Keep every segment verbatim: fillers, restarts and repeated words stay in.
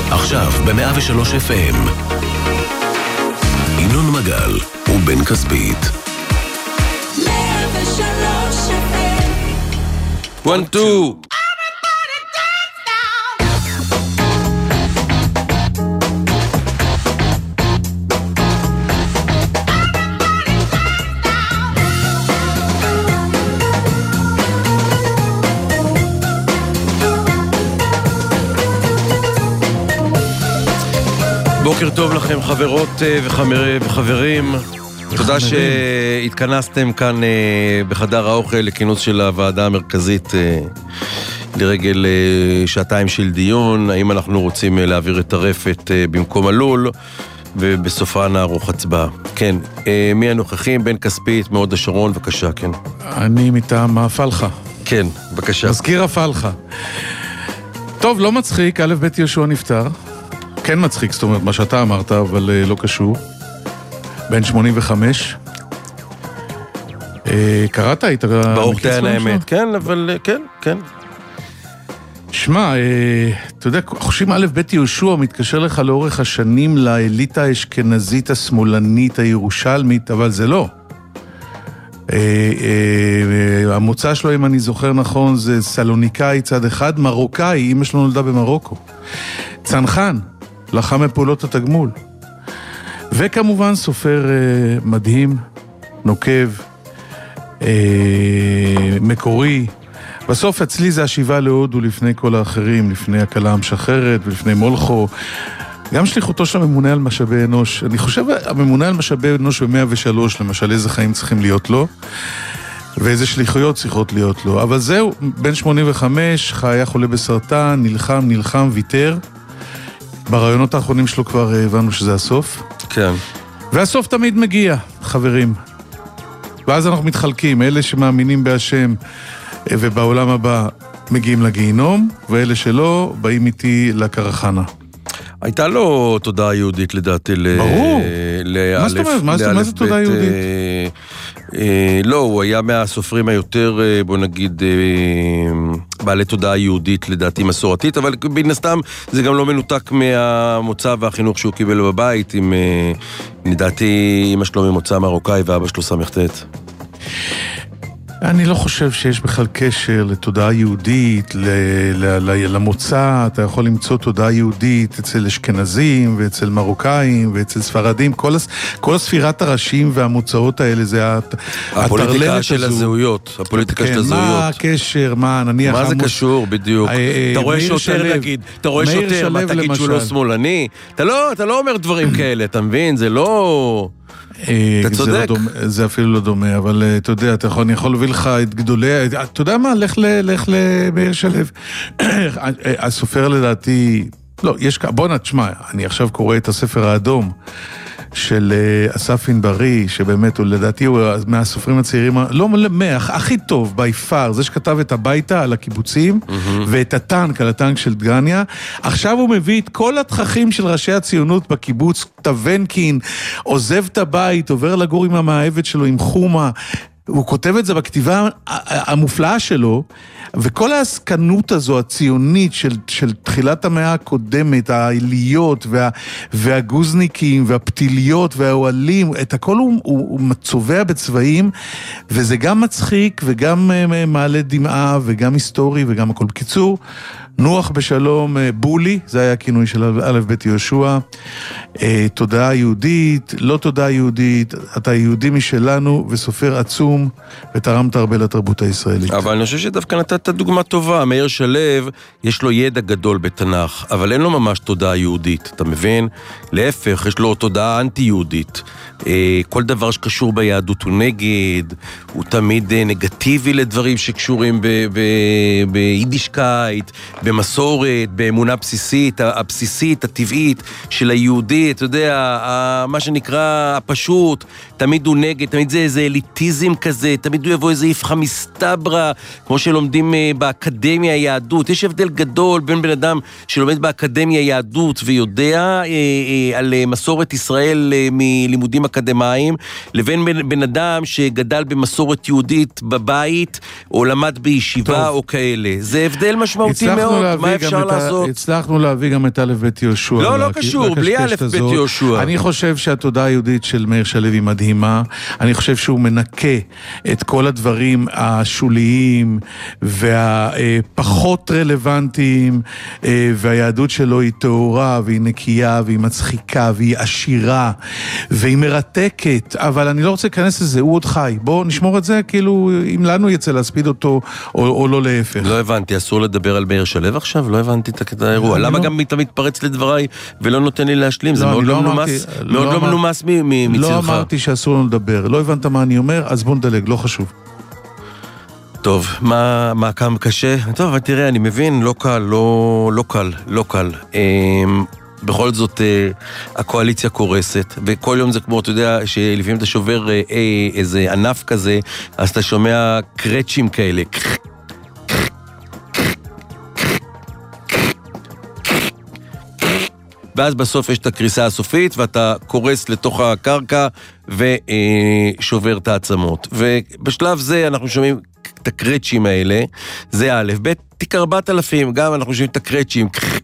עכשיו ב-מאה ושלוש אף אם. ינון מגל ובן כספית. מאה ושלוש אף אם. one, two. בוקר טוב לכם חברות וחברים, תודה שהתכנסתם כאן בחדר האוכל לכינוס של הוועדה המרכזית לרגל שעתיים של דיון, האם אנחנו רוצים להעביר את הרפת במקום הלול ובסופה נערוך הצבעה. כן, מי הנוכחים? בן כספית, מאוד השרון, בבקשה. כן, אני מטעם הפלחה. כן, בבקשה. מזכיר הפלחה. טוב, לא מצחיק, א' ב' יהושע נפטר. כן מצחיק, זאת אומרת, מה שאתה אמרת, אבל לא קשור. בן שמונים וחמש. קראת? היית... ברוך דיין האמת, כן, אבל כן, כן. שמע, אתה יודע, חושים א' ב' יהושע מתקשר לך לאורך השנים לאליטה האשכנזית השמאלנית הירושלמית, אבל זה לא. המוצא שלו, אם אני זוכר נכון, זה סלוניקאי צד אחד, מרוקאי, אמא שלו נולדה במרוקו. צנחן. לחם מפעולות התגמול. וכמובן סופר אה, מדהים, נוקב, אה, מקורי. בסוף אצלי זה השיבה להודו לפני כל האחרים, לפני הקלה המשחררת ולפני מולכו. גם שליחותו של הממונה על משאבי אנוש. אני חושב, הממונה על משאבי אנוש ב-מאה ושלוש, למשל, איזה חיים צריכים להיות לו, ואיזה שליחויות צריכות להיות לו. אבל זהו, בן שמונים וחמש, היה חולה בסרטן, נלחם, נלחם, ויתר. ברעיונות האחרונים שלו כבר הבנו שזה הסוף. כן. והסוף תמיד מגיע, חברים. ואז אנחנו מתחלקים, אלה שמאמינים בהשם ובעולם הבא מגיעים לגיהינום, ואלה שלא באים איתי לקרחנה. הייתה לו תודעה יהודית לדעתי. ברור. מה זאת אומרת? מה זה תודעה יהודית? לא, הוא היה מהסופרים היותר, בוא נגיד, בעלי תודעה יהודית לדעתי מסורתית, אבל בין הסתם זה גם לא מנותק מהמוצא והחינוך שהוא קיבל בבית, עם לדעתי אמא שלו ממוצא מרוקאי ואבא שלו סמכתת. אני לא חושב שיש בכלל קשר לתודעה יהודית, למוצא. אתה יכול למצוא תודעה יהודית אצל אשכנזים ואצל מרוקאים ואצל ספרדים. כל, כל הספירת הראשים והמוצאות האלה זה הפוליטיקה של הזהויות. הפוליטיקה של הזהויות. מה הקשר, מה נניח... מה זה קשור בדיוק? אתה רואה שוטר נגיד, אתה רואה שוטר, מה תגיד שהוא לא שמאלני? אתה לא אומר דברים כאלה, אתה מבין? זה לא... אתה צודק. זה אפילו לא דומה, אבל אתה יודע, אני יכול להביא לך את גדולי, אתה יודע מה, לך למאיר שלו. הסופר לדעתי, לא, יש, בוא נתשמע, אני עכשיו קורא את הספר האדום של אסף ענברי, שבאמת הוא לדעתי הוא מהסופרים הצעירים, לא מאה, הכי טוב, ביפר, זה שכתב את הביתה על הקיבוצים, ואת הטנק, על הטנק של דגניה. עכשיו הוא מביא את כל התככים של ראשי הציונות בקיבוץ, טוונקין, עוזב את הבית, עובר לגור עם המאהבת שלו, עם חומה, הוא כותב את זה בכתיבה המופלאה שלו, וכל העסקנות הזו הציונית של, של תחילת המאה הקודמת, העיליות וה, והגוזניקים והפתיליות והאוהלים, את הכל הוא, הוא, הוא מצובע בצבעים, וזה גם מצחיק וגם מעלה דמעה וגם היסטורי וגם הכל. בקיצור, נוח בשלום, בולי, זה היה הכינוי של א' ב' יהושע, תודעה יהודית, לא תודעה יהודית, אתה יהודי משלנו וסופר עצום, ותרמת הרבה לתרבות הישראלית. אבל אני חושב שדווקא נתת דוגמה טובה, מאיר שלו, יש לו ידע גדול בתנ"ך, אבל אין לו ממש תודעה יהודית, אתה מבין? להפך, יש לו תודעה אנטי-יהודית. כל דבר שקשור ביהדות הוא נגד, הוא תמיד נגטיבי לדברים שקשורים ביידישקייט, במסורת, באמונה בסיסית, הבסיסית, הטבעית של היהודי, אתה יודע, מה שנקרא הפשוט, תמיד הוא נגד, תמיד זה איזה אליטיזם כזה, תמיד הוא יבוא איזה יפחה מסתברה, כמו שלומדים באקדמיה היהדות. יש הבדל גדול בין בן אדם שלומד באקדמיה היהדות ויודע על מסורת ישראל מלימודים אקדמיים, לבין בן אדם שגדל במסורת יהודית בבית, או למד בישיבה טוב. או כאלה. זה הבדל משמעותי הצלחנו, מאוד. מה אפשר לעשות? הצלחנו להביא גם את א' ב' יהושע. לא, לא קשור, בלי א' ב' יהושע. אני חושב שהתודעה היהודית של מאיר שלו היא מדהימה, אני חושב שהוא מנקה את כל הדברים השוליים והפחות רלוונטיים, והיהדות שלו היא טהורה והיא נקייה והיא מצחיקה והיא עשירה והיא מרתקת, אבל אני לא רוצה להיכנס לזה, הוא עוד חי. בואו נשמור את זה, כאילו אם לנו יצא להספיד אותו או, או לא להפך. לא הבנתי, אסור לדבר על מאיר שלו עכשיו? לא הבנתי את האירוע. למה גם אתה מתפרץ לדבריי ולא נותן לי להשלים? זה מאוד לא מנומס, מאוד לא מנומס מצלך. לא אמרתי שאסור לנו לדבר, לא הבנת מה אני אומר, אז בוא נדלג, לא חשוב. טוב, מה, מה כמה קשה? טוב, אבל תראה, אני מבין, לא קל, לא, לא קל, לא קל. בכל זאת, הקואליציה קורסת, וכל יום זה כמו, אתה יודע, שלפעמים אתה שובר איזה ענף כזה, אז אתה שומע קרצ'ים כאלה. ואז בסוף יש את הקריסה הסופית, ואתה קורס לתוך הקרקע ושובר את העצמות. ובשלב זה אנחנו שומעים את הקרצ'ים האלה, זה א', ב', תיק ארבעת אלפים, גם אנחנו שומעים את הקרצ'ים,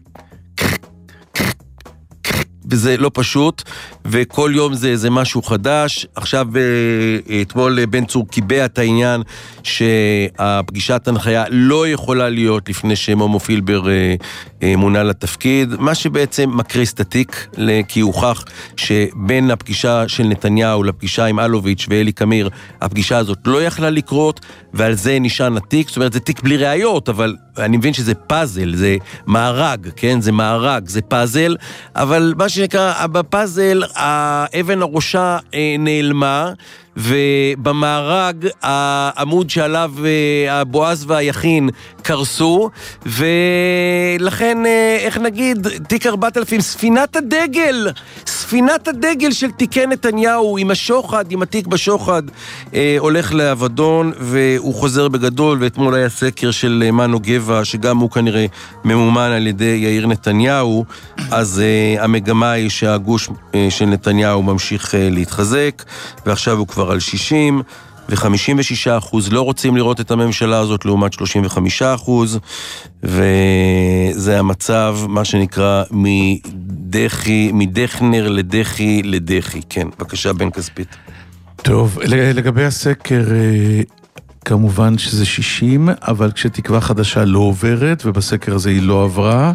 וזה לא פשוט, וכל יום זה, זה משהו חדש. עכשיו, אתמול בן צור קיבע את העניין שהפגישת הנחיה לא יכולה להיות לפני שמומו פילבר מונה לתפקיד, מה שבעצם מקריס את התיק, כי הוכח שבין הפגישה של נתניהו לפגישה עם אלוביץ' ואלי קמיר, הפגישה הזאת לא יכלה לקרות, ועל זה נשען התיק. זאת אומרת, זה תיק בלי ראיות, אבל אני מבין שזה פאזל, זה מארג, כן? זה מארג, זה פאזל, אבל מה שנקרא, בפאזל, האבן הראשה נעלמה, ובמארג העמוד שעליו הבועז והיחין קרסו, ולכן, איך נגיד, תיק ארבעת אלפים, ספינת הדגל, ספינת הדגל של תיקי נתניהו, עם השוחד, עם התיק בשוחד, הולך לאבדון, והוא חוזר בגדול, ואתמול היה סקר של מנו גבע, שגם הוא כנראה ממומן על ידי יאיר נתניהו, אז המגמה היא שהגוש של נתניהו ממשיך להתחזק, ועכשיו הוא כבר על שישים, ו-חמישים ושישה אחוז לא רוצים לראות את הממשלה הזאת לעומת שלושים וחמישה אחוז, וזה המצב, מה שנקרא, מדחי, מדחנר לדחי לדחי. כן, בבקשה, בן כספית. טוב, לגבי הסקר, כמובן שזה שישים, אבל כשתקווה חדשה לא עוברת, ובסקר הזה היא לא עברה,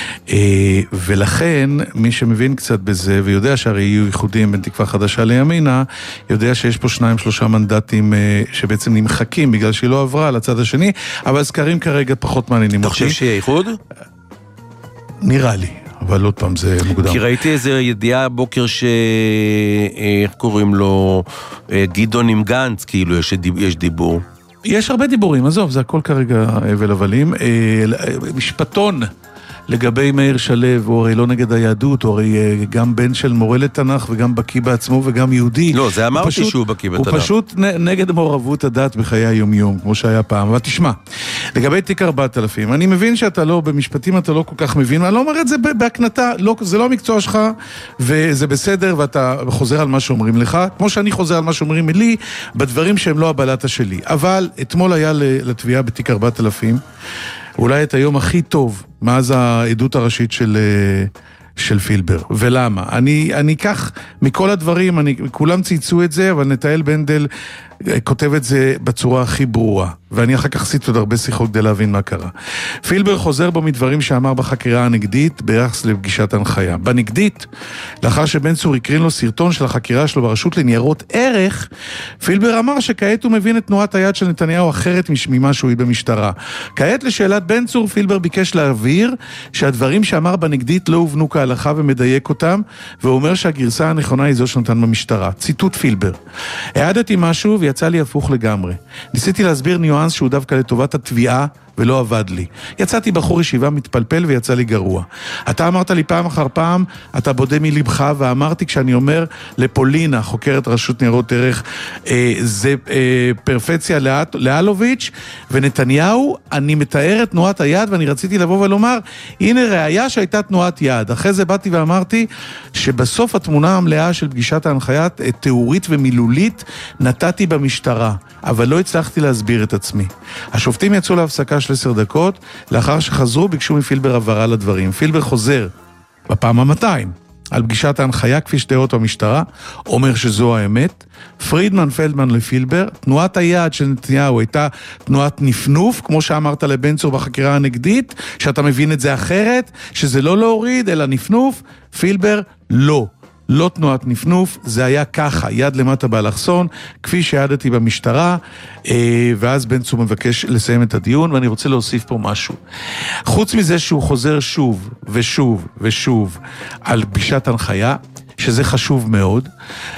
ולכן מי שמבין קצת בזה, ויודע שהרי יהיו ייחודים בין תקווה חדשה לימינה, יודע שיש פה שניים שלושה מנדטים שבעצם נמחקים בגלל שהיא לא עברה לצד השני, אבל סקרים כרגע פחות מעניינים. אתה חושב שיהיה ייחוד? נראה לי. אבל עוד פעם זה מוקדם. כי ראיתי איזו ידיעה בוקר ש... איך קוראים לו? גדעון עם גנץ, כאילו יש, יש דיבור. יש הרבה דיבורים, עזוב, זה הכל כרגע אבל הבלים. משפטון לגבי מאיר שלו, הוא הרי לא נגד היהדות, הוא הרי גם בן של מורה לתנ"ך וגם בקיא בעצמו וגם יהודי. לא, זה אמרתי פשוט, שהוא בקיא בתנ"ך. הוא פשוט נגד מעורבות הדת בחיי היומיום, כמו שהיה פעם. אבל תשמע, לגבי תיק ארבעת אלפים, אני מבין שאתה לא, במשפטים אתה לא כל כך מבין, אני לא אומר את זה בהקנתה, לא, זה לא המקצוע שלך, וזה בסדר, ואתה חוזר על מה שאומרים לך, כמו שאני חוזר על מה שאומרים לי, בדברים שהם לא הבלטה שלי. אבל אתמול היה לתביעה בתיק ארבעת אלפים, אולי את היום הכי טוב מאז העדות הראשית של, של פילבר. ולמה? אני, אני כך, מכל הדברים, אני, כולם צייצו את זה, אבל נתאל בנדל כותב את זה בצורה הכי ברורה. ואני אחר כך עשיתי עוד הרבה שיחות כדי להבין מה קרה. פילבר חוזר בו מדברים שאמר בחקירה הנגדית ביחס לפגישת הנחיה. בנגדית, לאחר שבן צור הקרין לו סרטון של החקירה שלו ברשות לניירות ערך, פילבר אמר שכעת הוא מבין את תנועת היד של נתניהו אחרת ממה שהוא היא במשטרה. כעת לשאלת בן צור, פילבר ביקש להבהיר שהדברים שאמר בנגדית לא הובנו כהלכה ומדייק אותם, והוא אומר שהגרסה הנכונה היא זו שנתן במשטרה. ציטוט פילבר. העדתי משהו ויצא לי הפוך לגמרי. ניסיתי להסביר ניואנס שהוא דווקא לטובת התביעה ולא עבד לי. יצאתי בחור ישיבה מתפלפל ויצא לי גרוע. אתה אמרת לי פעם אחר פעם, אתה בודה מלבך, ואמרתי כשאני אומר לפולינה, חוקרת רשות ניירות ערך, אה, זה אה, פרפציה לאלוביץ' ונתניהו, אני מתאר את תנועת היד, ואני רציתי לבוא ולומר, הנה ראיה שהייתה תנועת יד. אחרי זה באתי ואמרתי שבסוף התמונה המלאה של פגישת ההנחיה, תיאורית ומילולית, נתתי במשטרה. אבל לא הצלחתי להסביר את עצמי. השופטים יצאו להפסקה של עשר דקות, לאחר שחזרו ביקשו מפילבר הבהרה לדברים. פילבר חוזר בפעם ה-מאתיים על פגישת ההנחיה כפי שתיאר אותו המשטרה, אומר שזו האמת. פרידמן פלדמן לפילבר, תנועת היעד של נתניהו הייתה תנועת נפנוף, כמו שאמרת לבן צור בחקירה הנגדית, שאתה מבין את זה אחרת, שזה לא להוריד אלא נפנוף. פילבר לא. לא תנועת נפנוף, זה היה ככה, יד למטה באלכסון, כפי שידעתי במשטרה, ואז בן צור מבקש לסיים את הדיון, ואני רוצה להוסיף פה משהו. חוץ מזה שהוא חוזר שוב ושוב ושוב על פגישת הנחיה, שזה חשוב מאוד,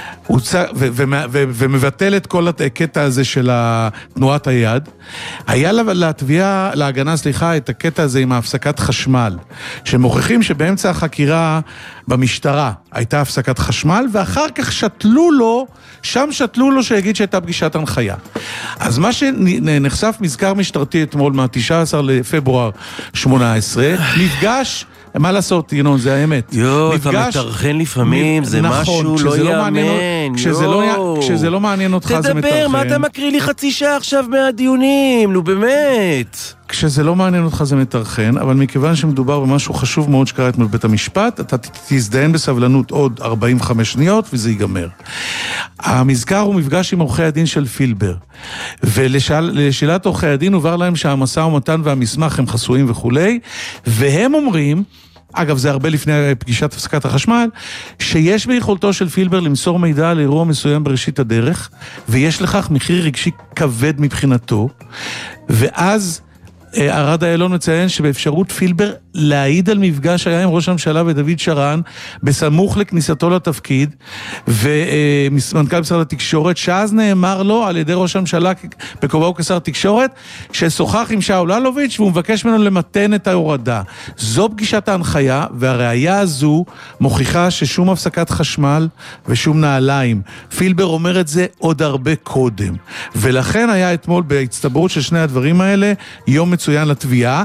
ומבטל את כל הקטע הזה של תנועת היד. היה לתביעה, להגנה, סליחה, את הקטע הזה עם ההפסקת חשמל, שמוכיחים שבאמצע החקירה במשטרה הייתה הפסקת חשמל, ואחר כך שתלו לו, שם שתלו לו שיגיד שהייתה פגישת הנחיה. אז מה שנחשף מזכר משטרתי אתמול מה-תשעה עשר לפברואר שמונה עשרה, נפגש, מה לעשות, ינון, זה האמת. יו, אתה מתרחן לפעמים, זה משהו לא יאמן. כשזה לא מעניין אותך זה מתרחן. תדבר, מה אתה מקריא לי חצי שעה עכשיו מהדיונים? נו באמת. כשזה לא מעניין אותך זה מתרחן, אבל מכיוון שמדובר במשהו חשוב מאוד שקרה אתמול בבית המשפט, אתה תזדהן בסבלנות עוד ארבעים וחמש שניות וזה ייגמר. המזכר הוא מפגש עם עורכי הדין של פילבר, ולשאלת עורכי הדין הובהר להם שהמשא ומתן והמסמך הם חסויים וכולי, והם אומרים, אגב זה הרבה לפני פגישת הפסקת החשמל, שיש ביכולתו של פילבר למסור מידע על אירוע מסוים בראשית הדרך, ויש לכך מחיר רגשי כבד מבחינתו, ואז ארד איילון מציין שבאפשרות פילבר להעיד על מפגש היה עם ראש הממשלה ודוד שרן בסמוך לכניסתו לתפקיד ומנכ"ל משרד התקשורת, שאז נאמר לו על ידי ראש הממשלה בכובעו כשר תקשורת ששוחח עם שאול אלוביץ' והוא מבקש ממנו למתן את ההורדה. זו פגישת ההנחיה, והראיה הזו מוכיחה ששום הפסקת חשמל ושום נעליים. פילבר אומר את זה עוד הרבה קודם, ולכן היה אתמול בהצטברות של שני הדברים האלה יום מצוין לתביעה,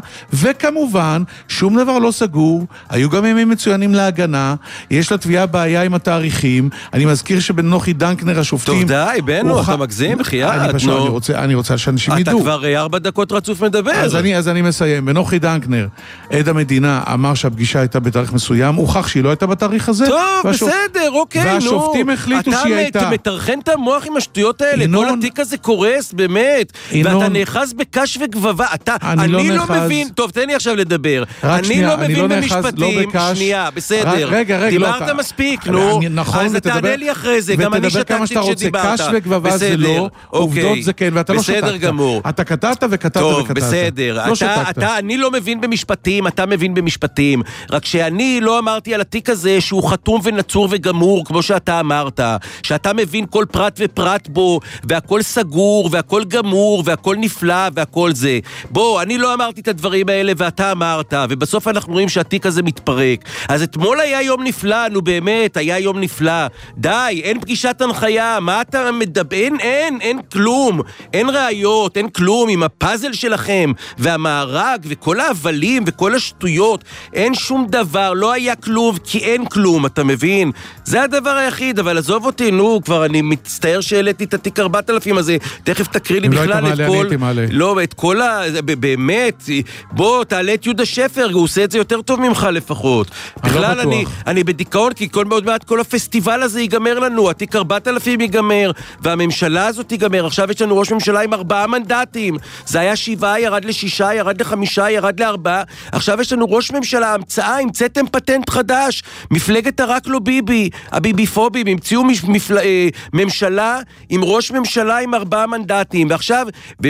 וכמובן שום דבר לא סגור, היו גם ימים מצוינים להגנה, יש לתביעה בעיה עם התאריכים, אני מזכיר שבנוחי דנקנר השופטים... טוב די, בנו, אתה מגזים, בחייאת, נו. אני רוצה, אני רוצה שאנשים ידעו. אתה כבר ארבע דקות רצוף מדבר. אז אני, אז אני מסיים. בנוחי דנקנר, עד המדינה אמר שהפגישה הייתה בתאריך מסוים, הוכח שהיא לא הייתה בתאריך הזה. טוב, והשופ... בסדר, אוקיי, נו. והשופטים החליטו שהיא הייתה. אתה מתרחן את המוח עם השטויות האלה, אינון... כל התיק הזה קורס, באמת, אינון... ואתה נאחז בקש וגבבה, אתה, אני, אני לא, לא מבין, טוב, תן לי עכשיו לדבר. אני שנייה, לא מבין לא במשפטים, לא שנייה, בסדר. רגע, רגע, דיברת לא, מספיק, נו. נכון, אז אתה תענה לי אחרי זה, גם אני שתקתי כשדיברת. קש וגבבה זה לא, עובדות זה כן, ואתה לא שתקת. בסדר גמור. אתה כתבת וכתבת טוב, וכתבת. בסדר. לא אתה, אתה, אני לא מבין במשפטים, אתה מבין במשפטים. רק שאני לא אמרתי על התיק הזה שהוא חתום ונצור וגמור, כמו שאתה אמרת. שאתה מבין כל פרט ופרט בו, והכל סגור, והכל גמור, והכל נפלא, והכל זה. בוא, אני לא אמרתי את הדברים האלה, ואתה אמרת, ובסוף אנחנו רואים שהתיק הזה מתפרק. אז אתמול היה יום נפלא, נו באמת, היה יום נפלא. די, אין פגישת הנחיה, מה אתה מדבר? אין, אין, אין כלום. אין ראיות, אין כלום עם הפאזל שלכם, והמערג, וכל ההבלים, וכל השטויות. אין שום דבר, לא היה כלום, כי אין כלום, אתה מבין? זה הדבר היחיד, אבל עזוב אותי, נו, כבר אני מצטער שהעליתי את התיק ארבעת אלפים הזה, תכף תקריא לי בכלל את כל... לא, את כל ה... באמת, בוא, תעלה את יהודה שפר, הוא עושה את זה יותר טוב ממך לפחות. בכלל אני, אני בדיכאון, כי כל מאוד מעט כל הפסטיבל הזה ייגמר לנו, התיק ארבעת אלפים ייגמר, והממשלה הזאת ייגמר. עכשיו יש לנו ראש ממשלה עם ארבעה מנדטים. זה היה שבעה, ירד לשישה, ירד לחמישה, ירד לארבעה. עכשיו יש לנו ראש ממשלה, המצאה, המצאתם פטנט חדש. מפלגת הרק לא ביבי, הביביפובים, המציאו מפל... ממשלה עם ראש ממשלה עם ארבעה מנדטים. ועכשיו,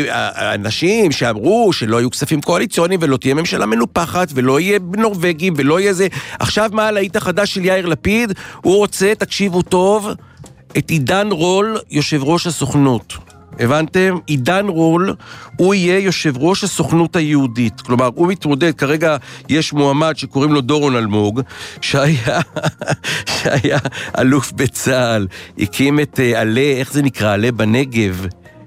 אנשים שאמרו שלא יהיו כספים קואליציוניים ולא תהיה ממשלה מנופחת ולא יהיה נורווגים ולא יהיה זה. עכשיו מה הלהיט החדש של יאיר לפיד? הוא רוצה, תקשיבו טוב, את עידן רול, יושב ראש הסוכנות. הבנתם? עידן רול, הוא יהיה יושב ראש הסוכנות היהודית. כלומר, הוא מתמודד, כרגע יש מועמד שקוראים לו דורון אלמוג, שהיה, שהיה אלוף בצהל, הקים את עלה, איך זה נקרא? עלה בנגב.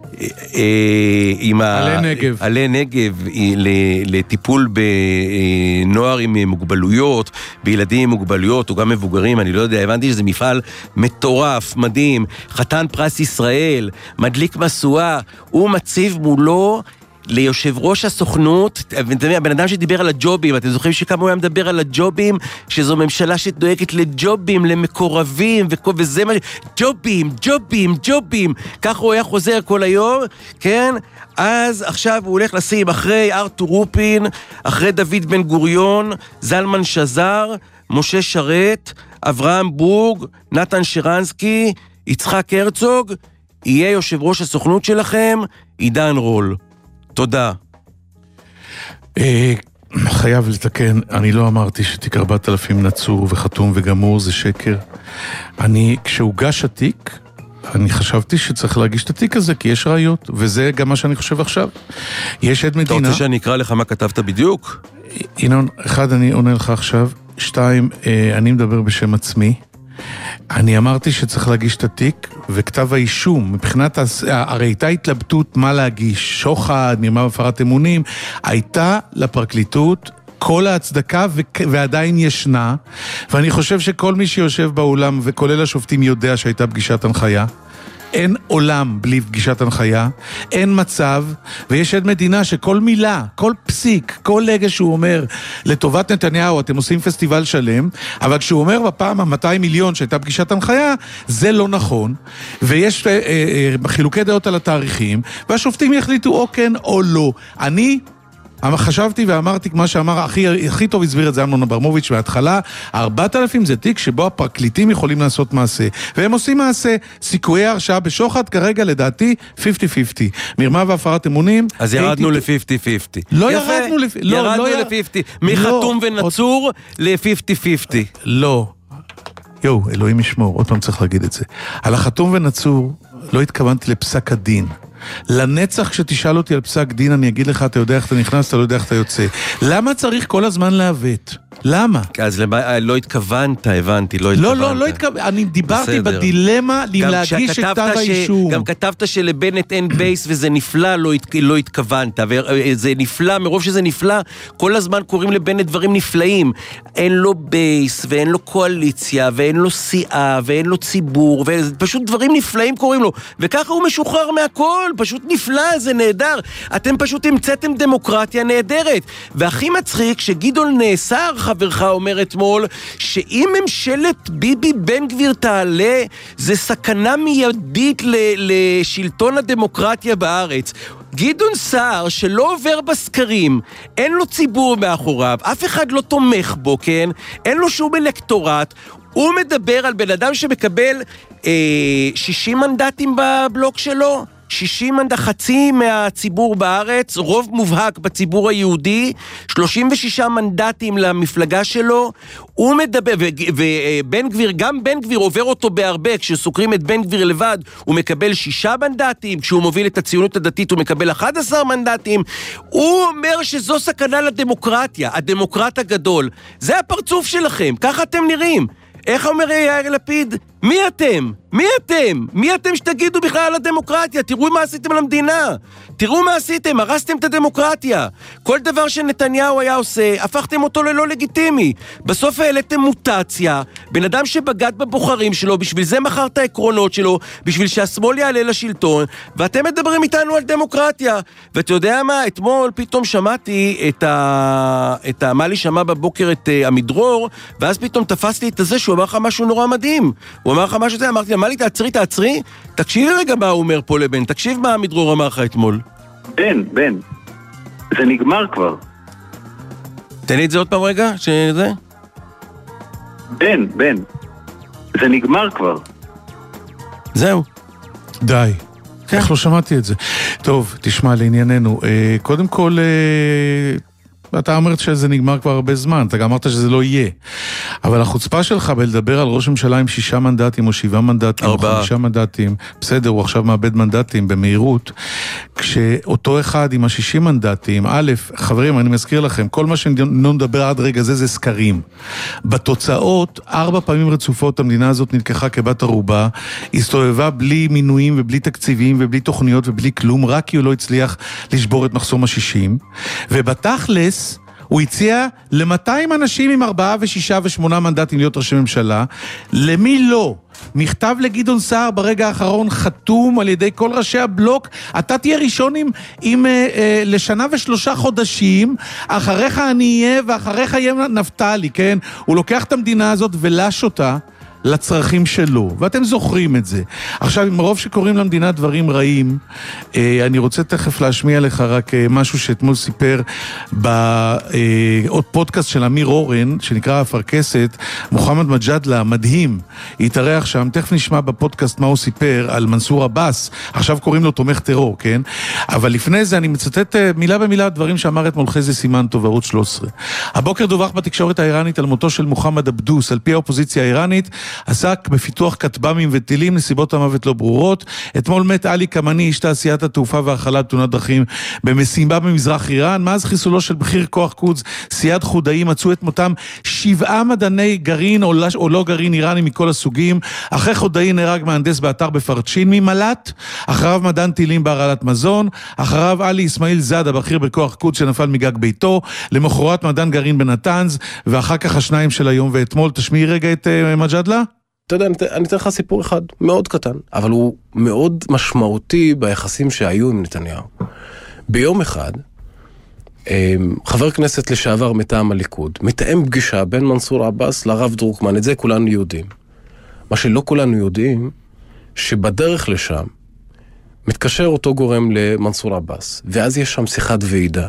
עלי נגב. עלי נגב לטיפול בנוער עם מוגבלויות בילדים עם מוגבלויות, או גם מבוגרים, אני לא יודע, הבנתי שזה מפעל מטורף, מדהים, חתן פרס ישראל, מדליק מסועה, הוא מציב מולו ליושב ראש הסוכנות, הבן אדם שדיבר על הג'ובים, אתם זוכרים שכמה הוא היה מדבר על הג'ובים, שזו ממשלה שדואגת לג'ובים, למקורבים, וזה מה, ג'ובים, ג'ובים, ג'ובים, ככה הוא היה חוזר כל היום, כן? אז עכשיו הוא הולך לשים אחרי ארתור רופין, אחרי דוד בן גוריון, זלמן שזר, משה שרת, אברהם בורג, נתן שרנסקי, יצחק הרצוג, יהיה יושב ראש הסוכנות שלכם, עידן רול. תודה. חייב לתקן, אני לא אמרתי שתיק ארבעת אלפים נצור וחתום וגמור, זה שקר. אני, כשהוגש התיק, אני חשבתי שצריך להגיש את התיק הזה, כי יש ראיות, וזה גם מה שאני חושב עכשיו. יש עד מדינה... אתה רוצה שאני אקרא לך מה כתבת בדיוק? ינון, אחד, אני עונה לך עכשיו, שתיים, אני מדבר בשם עצמי, אני אמרתי שצריך להגיש את התיק, וכתב האישום, מבחינת, הרי הייתה התלבטות מה להגיש, שוחד, מרמה והפרת אמונים, הייתה לפרקליטות כל ההצדקה ועדיין ישנה, ואני חושב שכל מי שיושב באולם, וכולל השופטים יודע שהייתה פגישת הנחיה, אין עולם בלי פגישת הנחיה, אין מצב, ויש עד מדינה שכל מילה, כל פסיק, כל לגע שהוא אומר לטובת נתניהו, אתם עושים פסטיבל שלם, אבל כשהוא אומר בפעם ה-מאתיים מיליון שהייתה פגישת הנחיה, זה לא נכון, ויש אה, אה, חילוקי דעות על התאריכים, והשופטים יחליטו או כן או לא. אני... חשבתי ואמרתי מה שאמר, הכי, הכי טוב הסביר את זה אמנון אברמוביץ' מההתחלה, ארבעת אלפים זה תיק שבו הפרקליטים יכולים לעשות מעשה, והם עושים מעשה, סיכויי הרשעה בשוחד כרגע לדעתי חמישים חמישים, מרמה והפרת אמונים. אז ירדנו ל-חמישים חמישים. לא ירדנו ל-חמישים. ירדנו ל-חמישים, מחתום ונצור ל-חמישים חמישים. לא. יו, אלוהים ישמור, עוד פעם צריך להגיד את זה. על החתום ונצור לא התכוונתי לפסק הדין. לנצח כשתשאל אותי על פסק דין אני אגיד לך, אתה יודע איך אתה נכנס, אתה לא יודע איך אתה יוצא. למה צריך כל הזמן להוות? למה? אז לא התכוונת, הבנתי, לא התכוונת. לא, לא, לא התכוונת. אני דיברתי בדילמה להגיש את כתב האישום. גם כתבת שלבנט אין בייס וזה נפלא, לא התכוונת. זה נפלא, מרוב שזה נפלא, כל הזמן קוראים לבנט דברים נפלאים. אין לו בייס ואין לו קואליציה ואין לו סיעה ואין לו ציבור, ופשוט דברים נפלאים קוראים לו. וככה הוא משוחרר מהכל, פשוט נפלא, זה נהדר. אתם פשוט המצאתם דמוקרטיה נהדרת. והכי מצחיק שגדעון נאסר, חברך אומר אתמול, שאם ממשלת ביבי בן גביר תעלה, זה סכנה מיידית ל- לשלטון הדמוקרטיה בארץ. גדעון סער שלא עובר בסקרים, אין לו ציבור מאחוריו, אף אחד לא תומך בו, כן? אין לו שום אלקטורט, הוא מדבר על בן אדם שמקבל אה, שישים מנדטים בבלוק שלו, שישים מנדט, חצי מהציבור בארץ, רוב מובהק בציבור היהודי, שלושים ושישה מנדטים למפלגה שלו, הוא מדבר, ובן גביר, גם בן גביר עובר אותו בהרבה, כשסוקרים את בן גביר לבד, הוא מקבל שישה מנדטים, כשהוא מוביל את הציונות הדתית הוא מקבל אחד עשר מנדטים, הוא אומר שזו סכנה לדמוקרטיה, הדמוקרט הגדול. זה הפרצוף שלכם, ככה אתם נראים. איך אומר יאיר לפיד? מי אתם? מי אתם? מי אתם שתגידו בכלל על הדמוקרטיה? תראו מה עשיתם למדינה. תראו מה עשיתם, הרסתם את הדמוקרטיה. כל דבר שנתניהו היה עושה, הפכתם אותו ללא לגיטימי. בסוף העליתם מוטציה, בן אדם שבגד בבוחרים שלו, בשביל זה מכר את העקרונות שלו, בשביל שהשמאל יעלה לשלטון, ואתם מדברים איתנו על דמוקרטיה. ואתה יודע מה? אתמול פתאום שמעתי את ה... את ה... מה לי שמע בבוקר את uh, המדרור, ואז פתאום תפסתי את זה שהוא אמר לך משהו נורא מדהים. הוא אמר לך משהו זה, אמרתי לה, מה לי, תעצרי, תעצרי, תקשיב רגע מה הוא אומר פה לבן, תקשיב מה המדרור אמר לך אתמול. בן, בן, זה נגמר כבר. תן לי את זה עוד פעם רגע, שזה? בן, בן, זה נגמר כבר. זהו. די. כן. איך לא שמעתי את זה? טוב, תשמע, לענייננו, קודם כל... אתה אמרת שזה נגמר כבר הרבה זמן, אתה גם אמרת שזה לא יהיה. אבל החוצפה שלך בלדבר על ראש ממשלה עם שישה מנדטים או שבעה מנדטים או חמישה מנדטים, בסדר, הוא עכשיו מאבד מנדטים במהירות, כשאותו אחד עם השישים מנדטים, א', חברים, אני מזכיר לכם, כל מה שאני מדבר עד רגע זה זה סקרים. בתוצאות, ארבע פעמים רצופות המדינה הזאת נלקחה כבת ערובה, הסתובבה בלי מינויים ובלי תקציבים ובלי תוכניות ובלי כלום, רק כי הוא לא הצליח לשבור את מחסום השישים, ובתכלס, הוא הציע ל-מאתיים אנשים עם ארבעה ושישה ושמונה מנדטים להיות ראשי ממשלה. למי לא? מכתב לגדעון סער ברגע האחרון חתום על ידי כל ראשי הבלוק. אתה תהיה ראשון עם, עם אה, אה, לשנה ושלושה חודשים, אחריך אני אהיה ואחריך יהיה נפתלי, כן? הוא לוקח את המדינה הזאת ולש אותה לצרכים שלו, ואתם זוכרים את זה. עכשיו, מרוב שקוראים למדינה דברים רעים, אני רוצה תכף להשמיע לך רק משהו שאתמול סיפר בעוד פודקאסט של אמיר אורן, שנקרא אפרקסת, מוחמד מג'אדלה, מדהים, התארח שם, תכף נשמע בפודקאסט מה הוא סיפר על מנסור עבאס, עכשיו קוראים לו תומך טרור, כן? אבל לפני זה אני מצטט מילה במילה דברים שאמר אתמול חזי סימנטוב בערוץ שלוש עשרה. הבוקר דווח בתקשורת האיראנית על מותו של מוחמד עבדוס, על פי האופוזיציה האיראנית, עסק בפיתוח כטב"מים וטילים, נסיבות המוות לא ברורות. אתמול מת עלי קמני, איש תעשיית התעופה והחלת תאונת דרכים במשימה במזרח איראן. מאז חיסולו של בכיר כוח קודס סיאד חודאי מצאו את מותם שבעה מדעני גרעין או, או לא גרעין איראני מכל הסוגים. אחרי חודאי נהרג מהנדס באתר בפרצ'ין ממלט, אחריו מדען טילים בהרעלת מזון, אחריו עלי אסמאעיל זאדה, בכיר בכוח קודס שנפל מגג ביתו, למחרת מדען גרעין בנתנז, ואחר כך השניים של היום ואתמול. תשמיעי רגע את uh, מג'אדלה. אתה יודע, אני אתן לך סיפור אחד, מאוד קטן, אבל הוא מאוד משמעותי ביחסים שהיו עם נתניהו. ביום אחד, חבר כנסת לשעבר מטעם הליכוד, מתאם פגישה בין מנסור עבאס לרב דרוקמן, את זה כולנו יודעים. מה שלא כולנו יודעים, שבדרך לשם, מתקשר אותו גורם למנסור עבאס, ואז יש שם שיחת ועידה.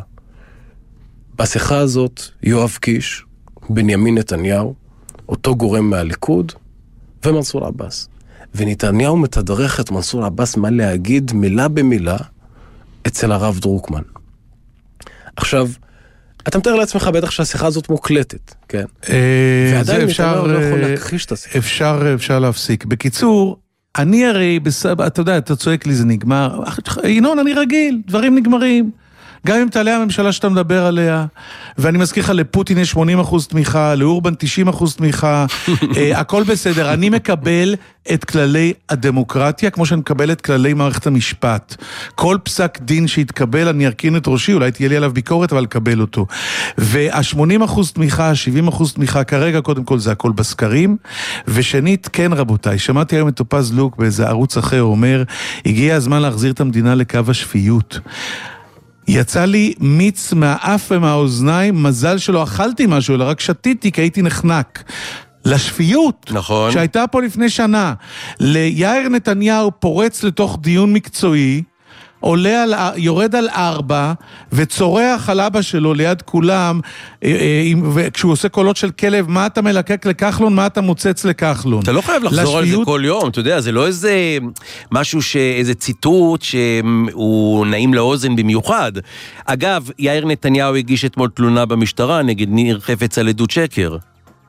בשיחה הזאת, יואב קיש, בנימין נתניהו, אותו גורם מהליכוד, ומנסור עבאס. ונתניהו מתדרך את מנסור עבאס מה להגיד מילה במילה אצל הרב דרוקמן. עכשיו, אתה מתאר לעצמך בטח שהשיחה הזאת מוקלטת, כן? ועדיין נתניהו לא יכול להכחיש את השיחה. אפשר, אפשר להפסיק. בקיצור, אני הרי, אתה יודע, אתה צועק לי, זה נגמר. ינון, אני רגיל, דברים נגמרים. גם אם תעלה הממשלה שאתה מדבר עליה, ואני מזכיר לך, לפוטין יש שמונים אחוז תמיכה, לאורבן תשעים אחוז תמיכה, הכל בסדר. אני מקבל את כללי הדמוקרטיה, כמו שאני מקבל את כללי מערכת המשפט. כל פסק דין שיתקבל, אני ארכין את ראשי, אולי תהיה לי עליו ביקורת, אבל לקבל אותו. וה-שמונים אחוז תמיכה, ה-שבעים אחוז תמיכה, כרגע קודם כל זה הכל בסקרים, ושנית, כן רבותיי, שמעתי היום את טופז לוק באיזה ערוץ אחר, אומר, הגיע הזמן להחזיר את המדינה לקו השפיות. יצא לי מיץ מהאף ומהאוזניים, מזל שלא אכלתי משהו, אלא רק שתיתי, כי הייתי נחנק. לשפיות, נכון. שהייתה פה לפני שנה, ליאיר נתניהו פורץ לתוך דיון מקצועי, עולה על, יורד על ארבע, וצורח על אבא שלו ליד כולם, וכשהוא עושה קולות של כלב, מה אתה מלקק לכחלון, מה אתה מוצץ לכחלון. אתה לא חייב לחזור לשפיות... על זה כל יום, אתה יודע, זה לא איזה משהו, ש... איזה ציטוט שהוא נעים לאוזן במיוחד. אגב, יאיר נתניהו הגיש אתמול תלונה במשטרה נגד ניר חפץ על עדות שקר.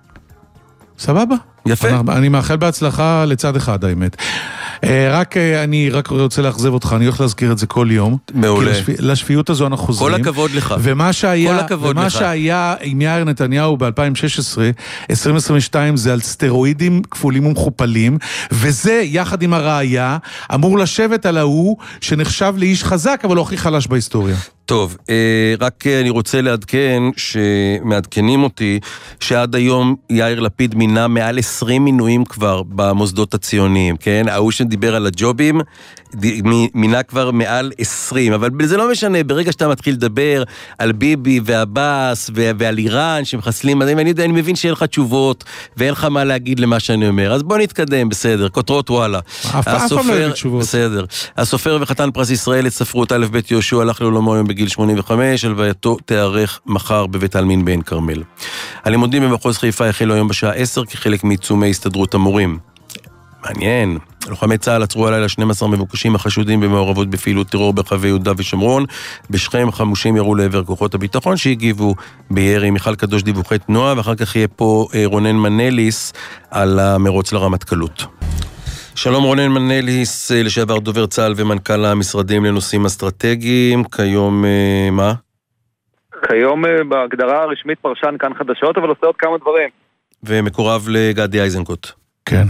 סבבה. יפה. אני מאחל בהצלחה לצד אחד, האמת. רק, אני רק רוצה להחזב אותך, אני הולך להזכיר את זה כל יום. מעולה. כי לשפ... לשפיות הזו אנחנו חוזרים. כל הכבוד לך. ומה שהיה, כל הכבוד ומה לך. שהיה עם יאיר נתניהו ב-אלפיים ושש עשרה, עשרים עשרים ושתיים, זה על סטרואידים כפולים ומכופלים, וזה, יחד עם הראיה, אמור לשבת על ההוא שנחשב לאיש חזק, אבל לא הכי חלש בהיסטוריה. טוב, רק אני רוצה לעדכן, שמעדכנים אותי, שעד היום יאיר לפיד מינה מעל עשרים מינויים כבר במוסדות הציוניים, כן? ההוא שדיבר על הג'ובים, מינה כבר מעל עשרים, אבל זה לא משנה, ברגע שאתה מתחיל לדבר על ביבי ועבאס ועל איראן שמחסלים, אני, אני, אני מבין שאין לך תשובות, ואין לך מה להגיד למה שאני אומר, אז בוא נתקדם, בסדר, כותרות וואלה. אף פעם לא יגיד תשובות. בסדר. הסופר וחתן פרס ישראל את ספרות א' ב' יהושע הלך לעולמו היום בגיל שמונים וחמש, הלווייתו תארך מחר בבית העלמין בעין כרמל. הלימודים במחוז חיפה החלו היום בשעה עשר כחלק מעיצומי הסתדרות המורים. מעניין. לוחמי צה"ל עצרו הלילה שנים עשר מבוקשים החשודים במעורבות בפעילות טרור ברחבי יהודה ושומרון. בשכם חמושים ירו לעבר כוחות הביטחון שהגיבו בירי. מיכל קדוש דיווחי תנועה, ואחר כך יהיה פה רונן מנליס על המרוץ לרמטכ"לות. שלום רונן מנליס, לשעבר דובר צה"ל ומנכ"ל המשרדים לנושאים אסטרטגיים. כיום מה? כיום בהגדרה הרשמית פרשן כאן חדשות, אבל עושה עוד כמה דברים. ומקורב לגדי איזנקוט. כן.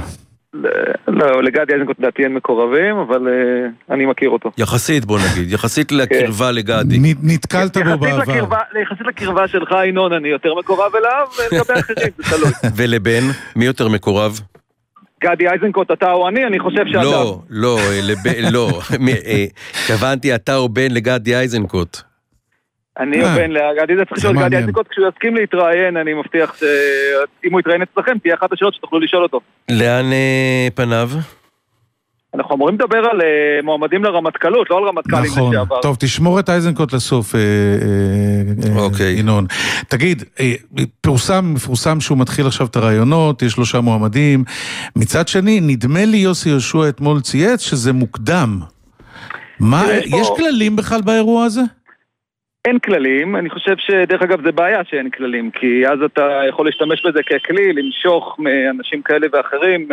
לא, לגדי איזנקוט לדעתי אין מקורבים, אבל אני מכיר אותו. יחסית, בוא נגיד, יחסית לקרבה לגדי. נתקלת בו בעבר. יחסית לקרבה שלך, ינון, אני יותר מקורב אליו, ולגבי אחרים, זה תלוי. ולבן, מי יותר מקורב? גדי איזנקוט, אתה או אני, אני חושב שאתה. לא, לא, לא. כוונתי, אתה או בן לגדי איזנקוט. אני או בן לגדי, זה צריך לשאול גדי איזנקוט, כשהוא יסכים להתראיין, אני מבטיח שאם הוא יתראיין אצלכם, תהיה אחת השאלות שתוכלו לשאול אותו. לאן פניו? אנחנו אמורים לדבר על מועמדים לרמטכ"לות, לא על רמטכ"לים נכון, לשעבר. טוב, תשמור את איזנקוט לסוף, ינון. תגיד, פורסם, מפורסם שהוא מתחיל עכשיו את הרעיונות, יש שלושה מועמדים. מצד שני, נדמה לי יוסי יהושע אתמול צייץ שזה מוקדם. מה, יש כללים בכלל באירוע הזה? אין כללים, אני חושב שדרך אגב זה בעיה שאין כללים, כי אז אתה יכול להשתמש בזה ככלי, למשוך מאנשים כאלה ואחרים,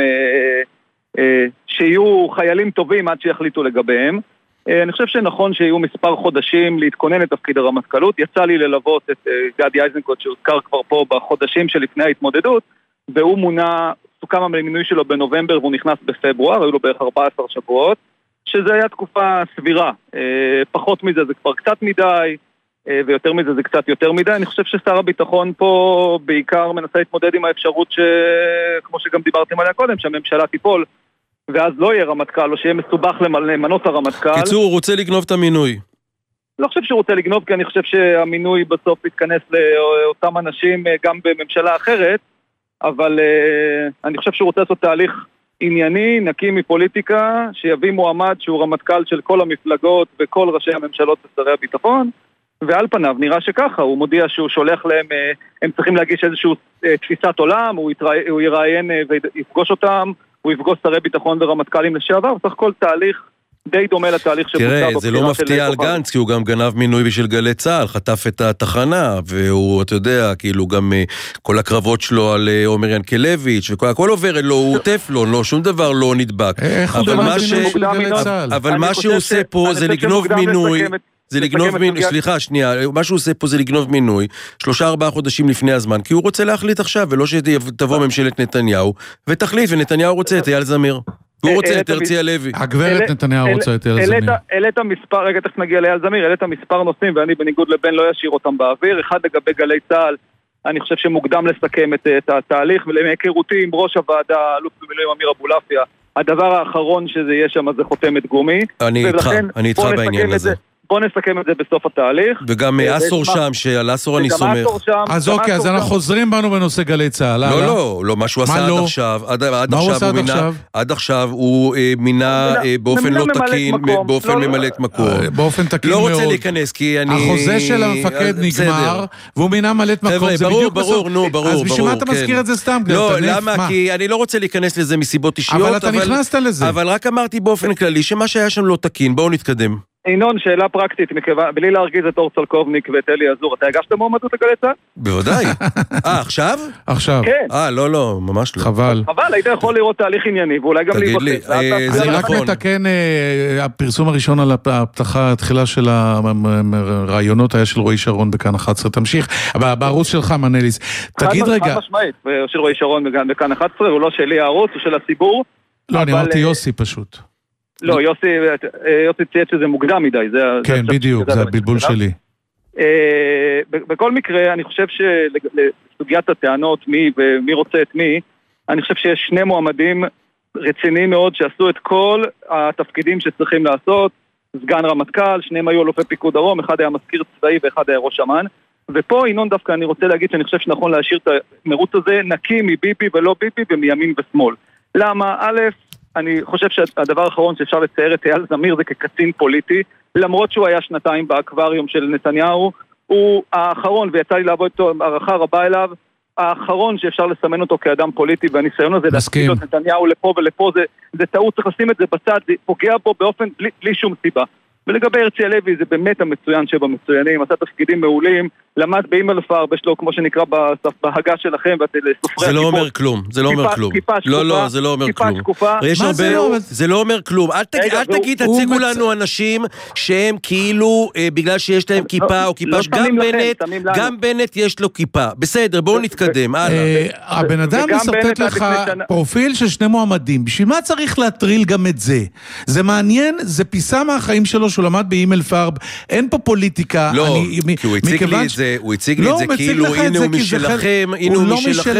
שיהיו חיילים טובים עד שיחליטו לגביהם. אני חושב שנכון שיהיו מספר חודשים להתכונן את תפקיד הרמטכ"לות. יצא לי ללוות את גדי איזנקוט שהוזכר כבר פה בחודשים שלפני ההתמודדות, והוא מונה, סוכם המינוי שלו בנובמבר והוא נכנס בפברואר, היו לו בערך ארבעה עשר שבועות, שזה היה תקופה סבירה. פחות מזה זה כבר קצת מדי, ויותר מזה זה קצת יותר מדי. אני חושב ששר הביטחון פה בעיקר מנסה להתמודד עם האפשרות שכמו שגם דיברתם עליה קודם, שהממשלה תיפול ואז לא יהיה רמטכ"ל, או שיהיה מסובך למנות הרמטכ"ל. קיצור, הוא רוצה לגנוב את המינוי. לא חושב שהוא רוצה לגנוב, כי אני חושב שהמינוי בסוף יתכנס לאותם אנשים גם בממשלה אחרת, אבל אני חושב שהוא רוצה לעשות תהליך ענייני, נקי מפוליטיקה, שיביא מועמד שהוא רמטכ"ל של כל המפלגות וכל ראשי הממשלות ושרי הביטחון, ועל פניו נראה שככה, הוא מודיע שהוא שולח להם, הם צריכים להגיש איזושהי תפיסת עולם, הוא, יתרא, הוא יראיין ויפגוש אותם, הוא יפגוש שרי ביטחון ורמטכ"לים לשעבר, בסך הכל תהליך די דומה לתהליך שבוצע בבחירה של... תראה, זה לא מפתיע על גנץ, כי הוא גם גנב מינוי בשביל גלי צה"ל, חטף את התחנה, והוא, אתה יודע, כאילו גם כל הקרבות שלו על עומר ינקלביץ' וכל הכל עובר לו, הוא טפלון, לא, שום דבר לא נדבק. אבל מה שהוא עושה פה זה לגנוב מינוי... זה לגנוב מינוי, סליחה, שנייה, מה שהוא עושה פה זה לגנוב מינוי, שלושה ארבעה חודשים לפני הזמן, כי הוא רוצה להחליט עכשיו, ולא שתבוא ממשלת נתניהו, ותחליט, ונתניהו רוצה את אייל זמיר. הוא רוצה את הרצי הלוי. הגברת נתניהו רוצה את אייל זמיר. העלית מספר, רגע תכף נגיע לאייל זמיר, העלית מספר נושאים, ואני בניגוד לבן לא ישאיר אותם באוויר. אחד לגבי גלי צה"ל, אני חושב שמוקדם לסכם את התהליך, ולמהיכרותי עם ראש הוועדה, אלוף במילואים אמיר אבולעפיה, הדבר האחרון שזה יהיה שם, זה חותמת גומי. אני איתך, אני איתך בעניין הזה. בוא נסכם את זה בסוף התהליך. וגם אסור שם, שעל אסור אני סומך. אז אוקיי, אז אנחנו חוזרים בנו בנושא גלי צה"ל. לא, לא, לא, מה שהוא עשה עד עכשיו. מה הוא עשה עד עכשיו? עד עכשיו הוא מינה באופן לא תקין, באופן ממלאת מקום. באופן תקין מאוד. לא רוצה להיכנס, כי אני... החוזה של המפקד נגמר, והוא מינה מלאת מקום. זה ברור, ברור, נו, ברור. אז בשביל מה אתה מזכיר את זה סתם? לא, למה? כי אני לא רוצה להיכנס לזה מסיבות אישיות. אבל אתה נכנסת לזה. אבל רק אמרתי באופן כללי שמה שהיה שם לא תקין. בואו נתקדם. אינון, שאלה פרקטית, בלי להרגיז את אור צלקובניק ואת אלי עזור, אתה הגשת מועמדות לגלי צה"ל? בוודאי. אה, עכשיו? עכשיו. כן. אה, לא, לא, ממש לא. חבל. חבל, היית יכול לראות תהליך ענייני, ואולי גם תגיד לי, זה רק מתקן, הפרסום הראשון על הפתחה, התחילה של הרעיונות היה של רועי שרון בכאן אחת עשרה, תמשיך, בערוץ שלך מנליס. תגיד רגע. חד משמעית, של רועי שרון בכאן אחת עשרה, הוא לא שלי הערוץ, הוא של הציבור. לא, אני אמרתי יוסי פשוט. לא, יוסי, יוסי צייץ שזה מוקדם מדי. כן, בדיוק, זה הבלבול שלי. בכל מקרה, אני חושב שלסוגיית הטענות, מי ומי רוצה את מי, אני חושב שיש שני מועמדים רציניים מאוד שעשו את כל התפקידים שצריכים לעשות, סגן רמטכ"ל, שניהם היו אלופי פיקוד דרום, אחד היה מזכיר צבאי ואחד היה ראש אמ"ן, ופה ינון דווקא אני רוצה להגיד שאני חושב שנכון להשאיר את המרוץ הזה נקי מביבי ולא ביבי ומימין ושמאל. למה? א', אני חושב שהדבר האחרון שאפשר לצייר את אייל זמיר זה כקצין פוליטי, למרות שהוא היה שנתיים באקווריום של נתניהו, הוא האחרון, ויצא לי לעבוד איתו הערכה רבה אליו, האחרון שאפשר לסמן אותו כאדם פוליטי, והניסיון הזה להספיק את נתניהו לפה ולפה, זה, זה טעות, צריך לשים את זה בצד, זה פוגע בו באופן בלי, בלי שום סיבה. ולגבי הרצי הלוי זה באמת המצוין שבמצוינים, עשה תפקידים מעולים, למד באימייל פארב, יש לו כמו שנקרא בהגה שלכם, זה לא אומר כלום, זה לא אומר כלום. לא, לא, זה לא אומר כלום. מה זה לא? זה לא אומר כלום. אל תגיד, תציגו לנו אנשים שהם כאילו, בגלל שיש להם כיפה או כיפה, גם בנט, גם בנט יש לו כיפה. בסדר, בואו נתקדם, הלאה. הבן אדם מסרטט לך פרופיל של שני מועמדים, בשביל מה צריך להטריל גם את זה? זה מעניין, זה פיסה מהחיים שלו שהוא למד באימייל פארב, אין פה פוליטיקה. לא, כי הוא הציג לי את זה, הוא הציג לי את זה כאילו, הנה הוא משלכם, הנה הוא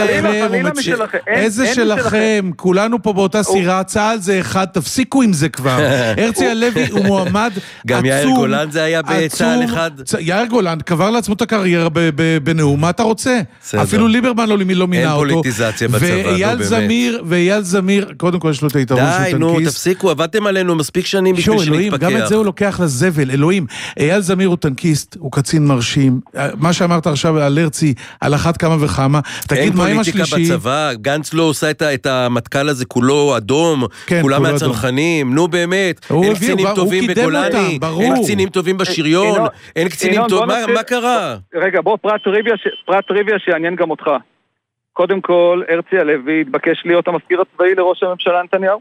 משלכם. איזה שלכם? כולנו פה באותה סירה, צהל זה אחד, תפסיקו עם זה כבר. הרצי הלוי הוא מועמד עצום. גם יאיר גולן זה היה בצהל אחד. יאיר גולן קבר לעצמו את הקריירה בנאום, מה אתה רוצה? אפילו ליברמן לא מינה אותו. אין פוליטיזציה בצבא, ואייל זמיר, ואייל זמיר, קודם כל יש לו את היתרון של טנקיסט. די, נו, תפסיקו, עבדתם עלינו מספיק שנים בשביל שנתפקח. גם את זה הוא לוקח לזבל, אלוהים. אייל זמיר הוא טנקיסט, הוא קצין מרשים. מה שאמרת עכשיו על הרצי, על אחת כמה וכמה. תגיד, מה עם השלישי? אין פוליטיקה בצבא, גנץ לא עושה את המטכ"ל הזה כולו אדום, כולם מהצנחנים, נו באמת, אין קצינים טובים בגולני, אין קצינים טובים בשריון, אין קצינים טובים, מה קרה? רגע, בוא, פרט טריוויה שיעניין גם אותך. קודם כל, הרצי הלוי התבקש להיות המזכיר הצבאי לראש הממשלה נתניהו.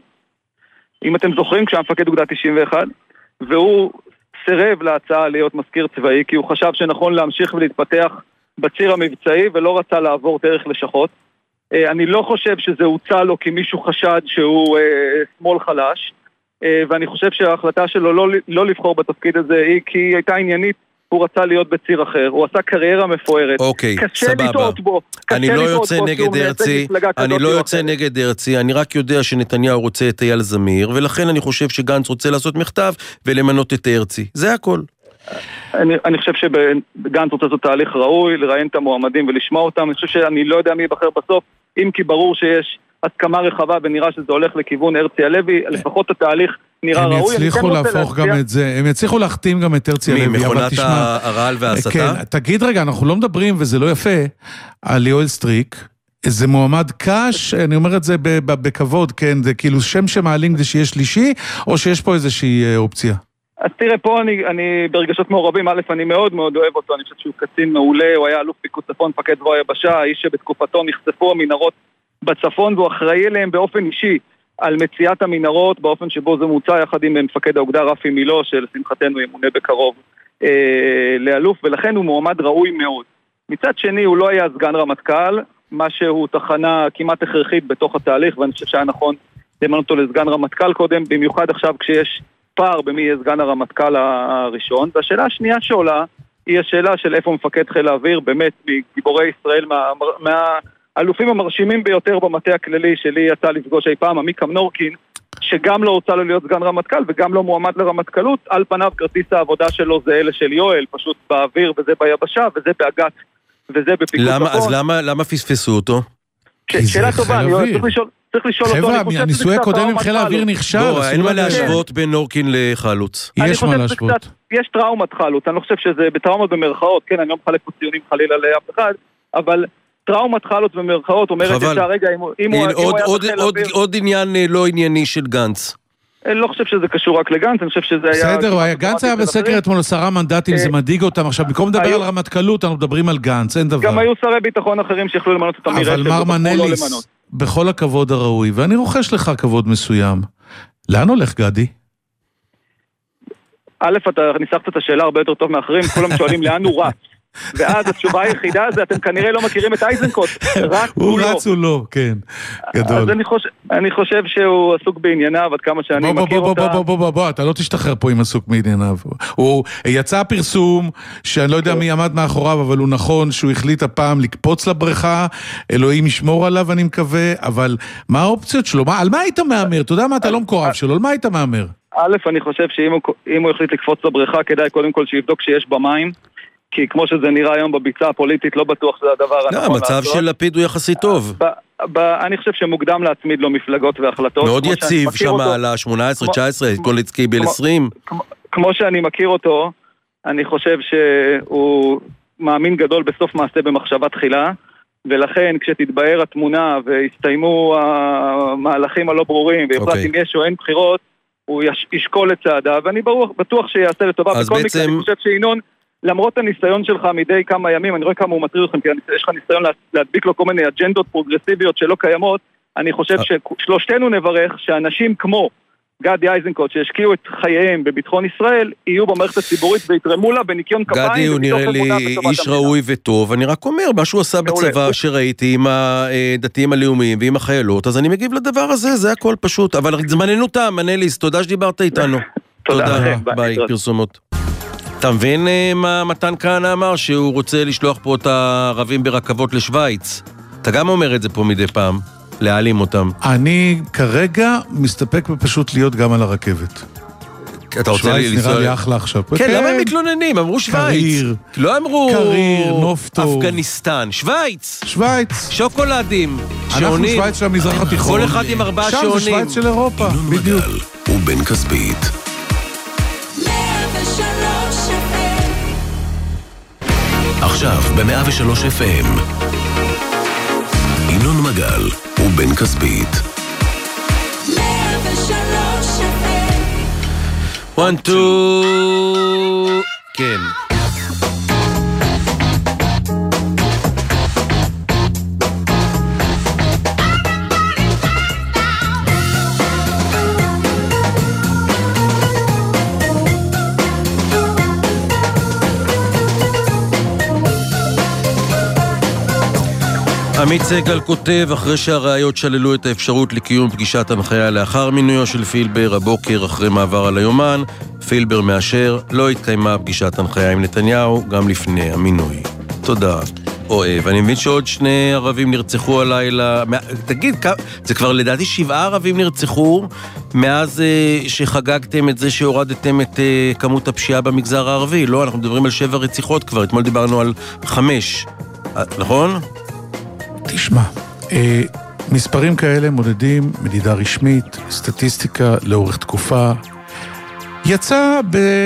אם אתם זוכרים, כשהיה מפקד אוגדה תשעים ואחת, והוא סירב להצעה להיות מזכיר צבאי, כי הוא חשב שנכון להמשיך ולהתפתח בציר המבצעי, ולא רצה לעבור דרך לשכות. אני לא חושב שזה הוצא לו כי מישהו חשד שהוא שמאל חלש, ואני חושב שההחלטה שלו לא, לא לבחור בתפקיד הזה היא כי היא הייתה עניינית, הוא רצה להיות בציר אחר, הוא עשה קריירה מפוארת. אוקיי, סבבה. אני לא יוצא נגד הרצי, אני לא יוצא נגד הרצי, אני רק יודע שנתניהו רוצה את אייל זמיר, ולכן אני חושב שגנץ רוצה לעשות מכתב ולמנות את הרצי. זה הכל. אני, אני חושב שגנץ רוצה לעשות תהליך ראוי, לראיין את המועמדים ולשמוע אותם. אני חושב שאני לא יודע מי יבחר בסוף, אם כי ברור שיש הסכמה רחבה ונראה שזה הולך לכיוון הרצי הלוי, לפחות התהליך נראה ראוי. הם יצליחו להפוך גם את זה, הם יצליחו להחתים גם את הרצי הלוי. ממכונת הרעל והסתה? כן, תגיד רגע, אנחנו לא מדברים, וזה לא יפה, על יואל סטריק, זה מועמד קש, אני אומר את זה בכבוד, כן, זה כאילו שם שמעלים כדי שיהיה שלישי, או שיש פה איזושהי אופציה? אז תראה, פה אני, אני ברגשות מעורבים, א', אני מאוד מאוד אוהב אותו, אני חושב שהוא קצין מעולה, הוא היה אלוף פיקוד צפון, פקד זרוע היבשה, האיש שבתקופתו נחשפו המנהרות בצפון, והוא אחראי אליהם באופן אישי על מציאת המנהרות, באופן שבו זה מוצא יחד עם מפקד האוגדה רפי מילו, שלשמחתנו ימונה בקרוב אה, לאלוף, ולכן הוא מועמד ראוי מאוד. מצד שני, הוא לא היה סגן רמטכ"ל, מה שהוא תחנה כמעט הכרחית בתוך התהליך, ואני חושב שהיה נכון למנות אותו לסגן רמטכ"ל קודם, במיוחד עכשיו כשיש פער במי יהיה סגן הרמטכ"ל הראשון. והשאלה השנייה שעולה היא השאלה של איפה מפקד חיל האוויר, באמת מגיבורי ישראל, מה, מהאלופים המרשימים ביותר במטה הכללי שלי יצא לפגוש אי פעם, עמיקם נורקין, שגם לא רוצה לו להיות סגן רמטכ"ל וגם לא מועמד לרמטכ"לות. על פניו כרטיס העבודה שלו זה אלה של יואל, פשוט באוויר וזה ביבשה וזה באג"ת וזה בפיקוד צפון. אז למה, למה פספסו אותו? שאלה טובה, אני צריך לשאול צריך לשאול אותו. חבר'ה, הניסוי הקודם עם חיל האוויר נכשל. בוא, אין מה להשוות בין נורקין לחלוץ. יש מה להשוות. יש טראומת חלוץ, אני לא חושב שזה בטראומות במרכאות, כן, אני לא מחלק פה ציונים חלילה לאף אחד, אבל טראומת חלוץ במרכאות אומרת שהרגע, אם הוא היה... עוד עניין לא ענייני של גנץ. אני לא חושב שזה קשור רק לגנץ, אני חושב שזה היה... בסדר, גנץ היה בסקר אתמול עשרה מנדטים, זה מדאיג אותם. עכשיו, במקום לדבר על רמטכ"לות, אנחנו מדברים על גנץ, אין דבר. גם היו שרי ביטחון אחרים שיכלו למנות אותם מרשת, אבל מר מנליס, בכל הכבוד הראוי, ואני רוכש לך כבוד מסוים. לאן הולך גדי? א', אתה ניסחת את השאלה הרבה יותר טוב מאחרים, כולם שואלים לאן הוא רץ. ואז התשובה היחידה זה, אתם כנראה לא מכירים את אייזנקוט, רק הוא לא. הוא רץ הוא לא, כן, גדול. אז אני חושב, אני חושב שהוא עסוק בענייניו, עד כמה שאני בוא, מכיר בוא, אותה. בוא, בוא, בוא, בוא, בוא, אתה לא תשתחרר פה עם עסוק בענייניו. הוא יצא פרסום, שאני לא יודע מי עמד מאחוריו, אבל הוא נכון שהוא החליט הפעם לקפוץ לבריכה, אלוהים ישמור עליו, אני מקווה, אבל מה האופציות שלו? מה, על מה היית מאמר? אתה יודע מה, אתה לא מקורב שלו, על מה היית מאמר? א', אני חושב שאם הוא, הוא החליט לקפוץ לבריכה, כדאי קודם כל שיבדוק שיש במים, כי כמו שזה נראה היום בביצה הפוליטית, לא בטוח שזה הדבר הנכון לעשות. המצב של לפיד הוא יחסית טוב. אני חושב שמוקדם להצמיד לו מפלגות והחלטות. מאוד יציב שם על ה-שמונה עשרה תשע עשרה, קוליצקי ב עשרים. כמו שאני מכיר אותו, אני חושב שהוא מאמין גדול בסוף מעשה במחשבה תחילה, ולכן כשתתבהר התמונה והסתיימו המהלכים הלא ברורים, ויוחלט אם יש או אין בחירות, הוא ישקול את צעדיו, ואני בטוח שיעשה לטובה. בכל מקרה אני חושב שינון למרות הניסיון שלך מדי כמה ימים, אני רואה כמה הוא מטריד אתכם, כי יש לך ניסיון להדביק לו כל מיני אג'נדות פרוגרסיביות שלא קיימות, אני חושב ששלושתנו נברך שאנשים כמו גדי איזנקוט, שהשקיעו את חייהם בביטחון ישראל, יהיו במערכת הציבורית ויתרמו לה בניקיון כפיים. גדי הוא נראה לי איש ראוי וטוב, אני רק אומר, מה שהוא עשה בצבא שראיתי עם הדתיים הלאומיים ועם החיילות, אז אני מגיב לדבר הזה, זה הכל פשוט, אבל זמננו תם, אנליס, תודה שדיברת איתנו. תודה, ביי, פרסומות. אתה מבין מה מתן כהנא אמר, שהוא רוצה לשלוח פה את הערבים ברכבות לשוויץ? אתה גם אומר את זה פה מדי פעם. להעלים אותם. אני כרגע מסתפק בפשוט להיות גם על הרכבת. אתה רוצה לי לנסוע... שוויץ נראה לי אחלה עכשיו. כן, למה הם מתלוננים? אמרו שוויץ. קריר. לא אמרו... קריר, נוף טוב. אפגניסטן. שוויץ. שוויץ. שוקולדים. אנחנו שוויץ של המזרח התיכון. כל אחד עם ארבעה שעונים. שם זה שוויץ של אירופה. בדיוק. ובן כספית. עכשיו ב-מאה ושלוש אף אם. ינון מגל ובן כספית. one, two, כן. עמית סגל כותב, אחרי שהראיות שללו את האפשרות לקיום פגישת הנחיה לאחר מינויו של פילבר, הבוקר אחרי מעבר על היומן, פילבר מאשר, לא התקיימה פגישת הנחיה עם נתניהו, גם לפני המינוי. תודה, אוהב. אני מבין שעוד שני ערבים נרצחו הלילה, תגיד, זה כבר לדעתי שבעה ערבים נרצחו, מאז שחגגתם את זה שהורדתם את כמות הפשיעה במגזר הערבי, לא, אנחנו מדברים על שבע רציחות כבר, אתמול דיברנו על חמש, נכון? תשמע, אה, מספרים כאלה מודדים מדידה רשמית, סטטיסטיקה לאורך תקופה. יצא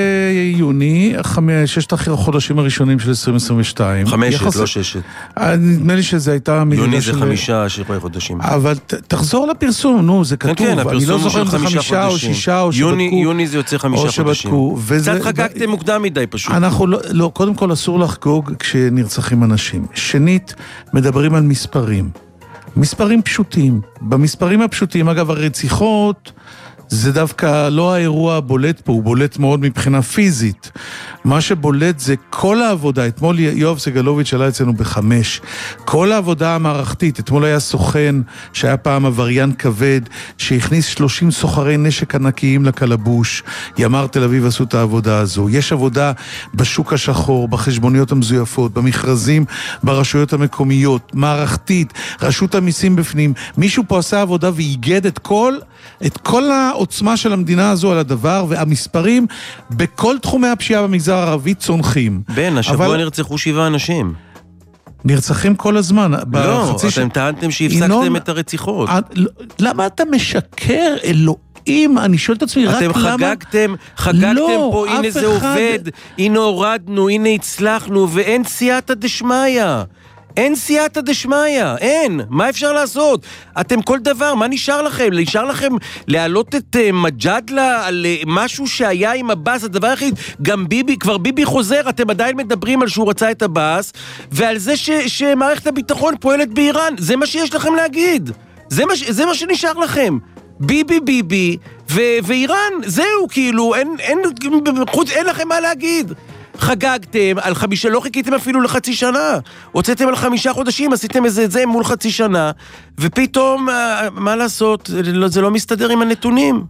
ביוני, ששת החודשים הראשונים של עשרים עשרים ושתיים. חמשת, יחס... לא ששת. נדמה לי שזה הייתה מדידה יוני של... יוני זה חמישה, שירי חודשים. אבל ת, תחזור לפרסום, נו, זה כתוב. כן, כן, אני לא זוכר אם זה חמישה חודשים. או שישה או יוני, שבדקו. יוני זה יוצא חמישה חודשים. וזה... קצת חגגתם מוקדם מדי פשוט. אנחנו לא, לא, קודם כל אסור לחגוג כשנרצחים אנשים. שנית, מדברים על מספרים. מספרים פשוטים. במספרים הפשוטים, אגב, הרציחות... זה דווקא לא האירוע הבולט פה, הוא בולט מאוד מבחינה פיזית. מה שבולט זה כל העבודה, אתמול יואב סגלוביץ' עלה אצלנו בחמש, כל העבודה המערכתית, אתמול היה סוכן שהיה פעם עבריין כבד, שהכניס שלושים סוחרי נשק ענקיים לקלבוש, ימ"ר תל אביב עשו את העבודה הזו, יש עבודה בשוק השחור, בחשבוניות המזויפות, במכרזים, ברשויות המקומיות, מערכתית, רשות המיסים בפנים, מישהו פה עשה עבודה והיגד את כל, את כל העוצמה של המדינה הזו על הדבר, והמספרים בכל תחומי הפשיעה במגזר הערבי צונחים. בן, השבוע אבל... נרצחו שבעה אנשים. נרצחים כל הזמן. לא, אתם ש... טענתם שהפסקתם ינון... את הרציחות. למה אתה משקר, אלוהים? אני שואל את עצמי, רק למה... אתם חגגתם, חגגתם לא, פה, הנה זה אחד... עובד, הנה הורדנו, הנה הצלחנו, ואין סייעתא דשמיא. אין סייעתא דשמיא, אין. מה אפשר לעשות? אתם כל דבר, מה נשאר לכם? נשאר לכם להעלות את uh, מג'דלה על uh, משהו שהיה עם הבאס, הדבר היחיד, גם ביבי, כבר ביבי חוזר, אתם עדיין מדברים על שהוא רצה את הבאס, ועל זה ש, שמערכת הביטחון פועלת באיראן. זה מה שיש לכם להגיד. זה מה, זה מה שנשאר לכם. ביבי ביבי ו, ואיראן, זהו כאילו, אין, אין, חוץ, אין לכם מה להגיד. חגגתם על חמישה, לא חיכיתם אפילו לחצי שנה, הוצאתם על חמישה חודשים, עשיתם איזה זה מול חצי שנה, ופתאום, מה לעשות, זה לא מסתדר עם הנתונים.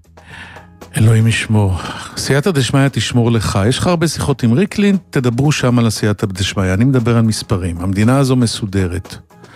אלוהים ישמור. סייעתא דשמיא תשמור לך. יש לך הרבה שיחות עם ריקלין, תדברו שם על הסייעתא דשמיא. אני מדבר על מספרים. המדינה הזו מסודרת.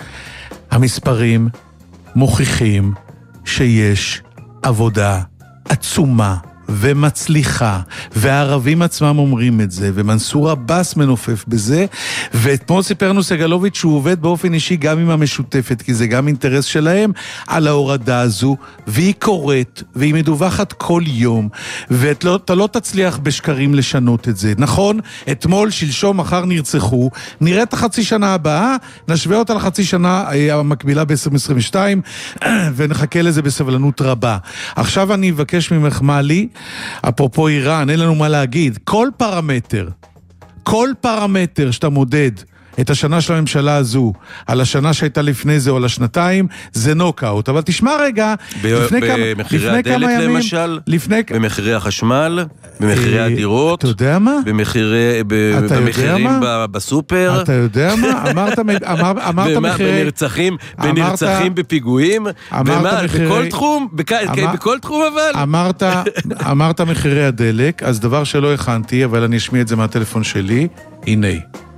המספרים מוכיחים שיש עבודה עצומה ומצליחה, והערבים עצמם אומרים את זה, ומנסור עבאס מנופף בזה, ואתמול סיפרנו סגלוביץ' שהוא עובד באופן אישי גם עם המשותפת, כי זה גם אינטרס שלהם, על ההורדה הזו, והיא קורית, והיא מדווחת כל יום, ואתה לא תצליח בשקרים לשנות את זה. נכון, אתמול, שלשום, מחר נרצחו, נראה את החצי שנה הבאה, נשווה אותה לחצי שנה המקבילה ב-עשרים עשרים ושתיים, ונחכה לזה בסבלנות רבה. עכשיו אני אבקש ממך מה לי, אפרופו איראן, אין לנו מה להגיד. כל פרמטר, כל פרמטר שאתה מודד את השנה של הממשלה הזו, על השנה שהייתה לפני זה או על השנתיים, זה נוקאוט. אבל תשמע רגע, ב- לפני כמה, במחירי לפני הדלק כמה ימים, למשל, לפני... במחירי החשמל, במחירי אה, הדירות, אתה יודע מה? במחירי, ב- אתה יודע במחירים מה? ב- בסופר, אתה יודע מה? אמרת, אמר, אמרת במה- מחירי... בנרצחים, אמרת- בנרצחים בפיגועים, אמרת ומה, מחירי- בכל תחום, בכ- אמר- בכל תחום אבל. אמרת, אמרת מחירי הדלק, אז דבר שלא הכנתי, אבל אני אשמיע את זה מהטלפון שלי, הנה.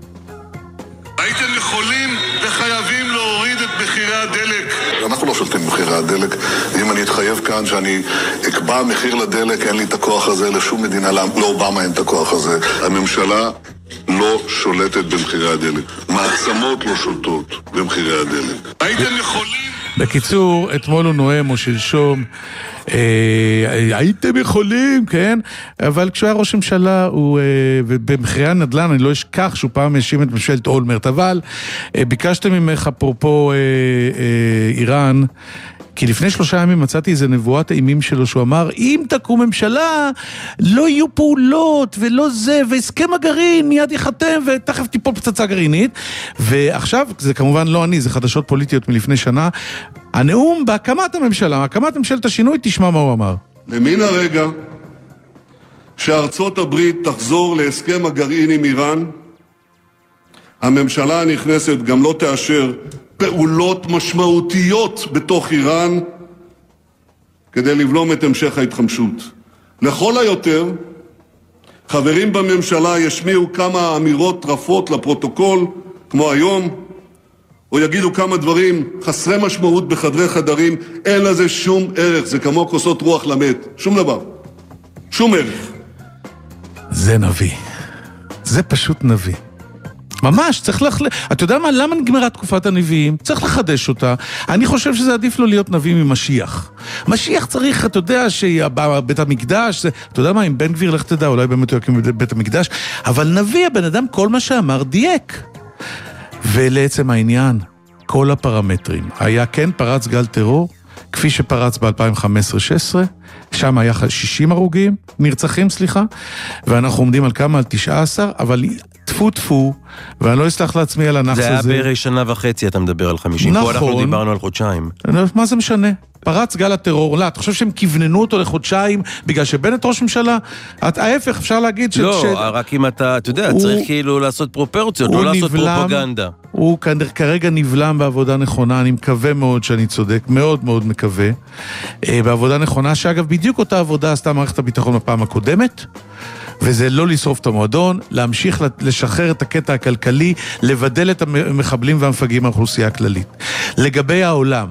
הייתם יכולים וחייבים להוריד את מחירי הדלק. אנחנו לא שולטים במחירי הדלק. אם אני אתחייב כאן שאני אקבע מחיר לדלק, אין לי את הכוח הזה לשום מדינה, לאובמה אין את הכוח הזה. הממשלה לא שולטת במחירי הדלק. מעצמות לא שולטות במחירי הדלק. הייתם יכולים... בקיצור, אתמול הוא נואם או שלשום, אה, הייתם יכולים, כן? אבל כשהוא היה ראש ממשלה, הוא, אה, ובמחירי הנדל"ן, אני לא אשכח שהוא פעם האשים את ממשלת אולמרט, אבל אה, ביקשתם ממך אפרופו אה, אה, איראן, כי לפני שלושה ימים מצאתי איזה נבואת האימים שלו, שהוא אמר, אם תקום ממשלה, לא יהיו פעולות, ולא זה, והסכם הגרעין מיד יחתם, ותכף תיפול פצצה גרעינית. ועכשיו, זה כמובן לא אני, זה חדשות פוליטיות מלפני שנה, הנאום בהקמת הממשלה, הקמת ממשלת השינוי, תשמע מה הוא אמר. למן הרגע שארצות הברית תחזור להסכם הגרעין עם איראן, הממשלה הנכנסת גם לא תאשר פעולות משמעותיות בתוך איראן כדי לבלום את המשך ההתחמשות. לכל היותר, חברים בממשלה ישמיעו כמה אמירות טרפות לפרוטוקול, כמו היום, או יגידו כמה דברים חסרי משמעות בחדרי חדרים, אין לזה שום ערך, זה כמו כוסות רוח למת, שום דבר, שום ערך. זה נביא. זה פשוט נביא. ממש, צריך לח... אתה יודע מה, למה נגמרה תקופת הנביאים? צריך לחדש אותה. אני חושב שזה עדיף לו להיות נביא ממשיח. משיח צריך, אתה יודע, שבית המקדש, זה... אתה יודע מה, אם בן גביר לך תדע, אולי באמת הוא יקים בית המקדש, אבל נביא, הבן אדם, כל מה שאמר דייק. ולעצם העניין, כל הפרמטרים. היה כן פרץ גל טרור, כפי שפרץ ב-אלפיים וחמש עשרה שש עשרה, שם היה שישים הרוגים, נרצחים, סליחה, ואנחנו עומדים על כמה? על תשעה עשר, אבל טפו טפו, ואני לא אסלח לעצמי על הנחס הזה. זה היה בערך שנה וחצי, אתה מדבר על חמישים. נכון. פה אנחנו דיברנו על חודשיים. מה זה משנה? פרץ גל הטרור, לא, אתה חושב שהם כיווננו אותו לחודשיים, בגלל שבנט ראש ממשלה? ההפך, אפשר להגיד ש... לא, ש... רק אם אתה, אתה יודע, הוא... צריך כאילו לעשות פרופורציות, לא לעשות נבלם, פרופגנדה. הוא כרגע נבלם בעבודה נכונה, אני מקווה מאוד שאני צודק, מאוד מאוד מקווה, בעבודה נכונה, שאגב, בדיוק אותה עבודה עשתה מערכת הביטחון בפעם הקודמת, וזה לא לשרוף את המועדון, להמשיך לשחרר את הקטע הכלכלי, לבדל את המחבלים והמפגעים מהאוכלוסייה הכללית. לגבי העולם,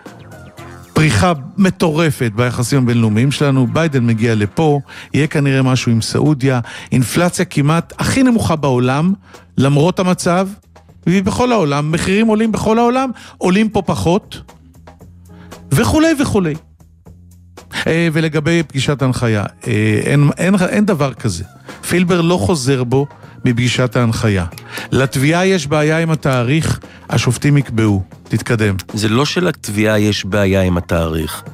פריחה מטורפת ביחסים הבינלאומיים שלנו, ביידן מגיע לפה, יהיה כנראה משהו עם סעודיה, אינפלציה כמעט הכי נמוכה בעולם, למרות המצב, ובכל העולם, מחירים עולים בכל העולם, עולים פה פחות, וכולי וכולי. ולגבי פגישת ההנחיה, אין, אין, אין דבר כזה. פילבר לא חוזר בו מפגישת ההנחיה. לתביעה יש בעיה עם התאריך, השופטים יקבעו. תתקדם. זה לא שלתביעה יש בעיה עם התאריך.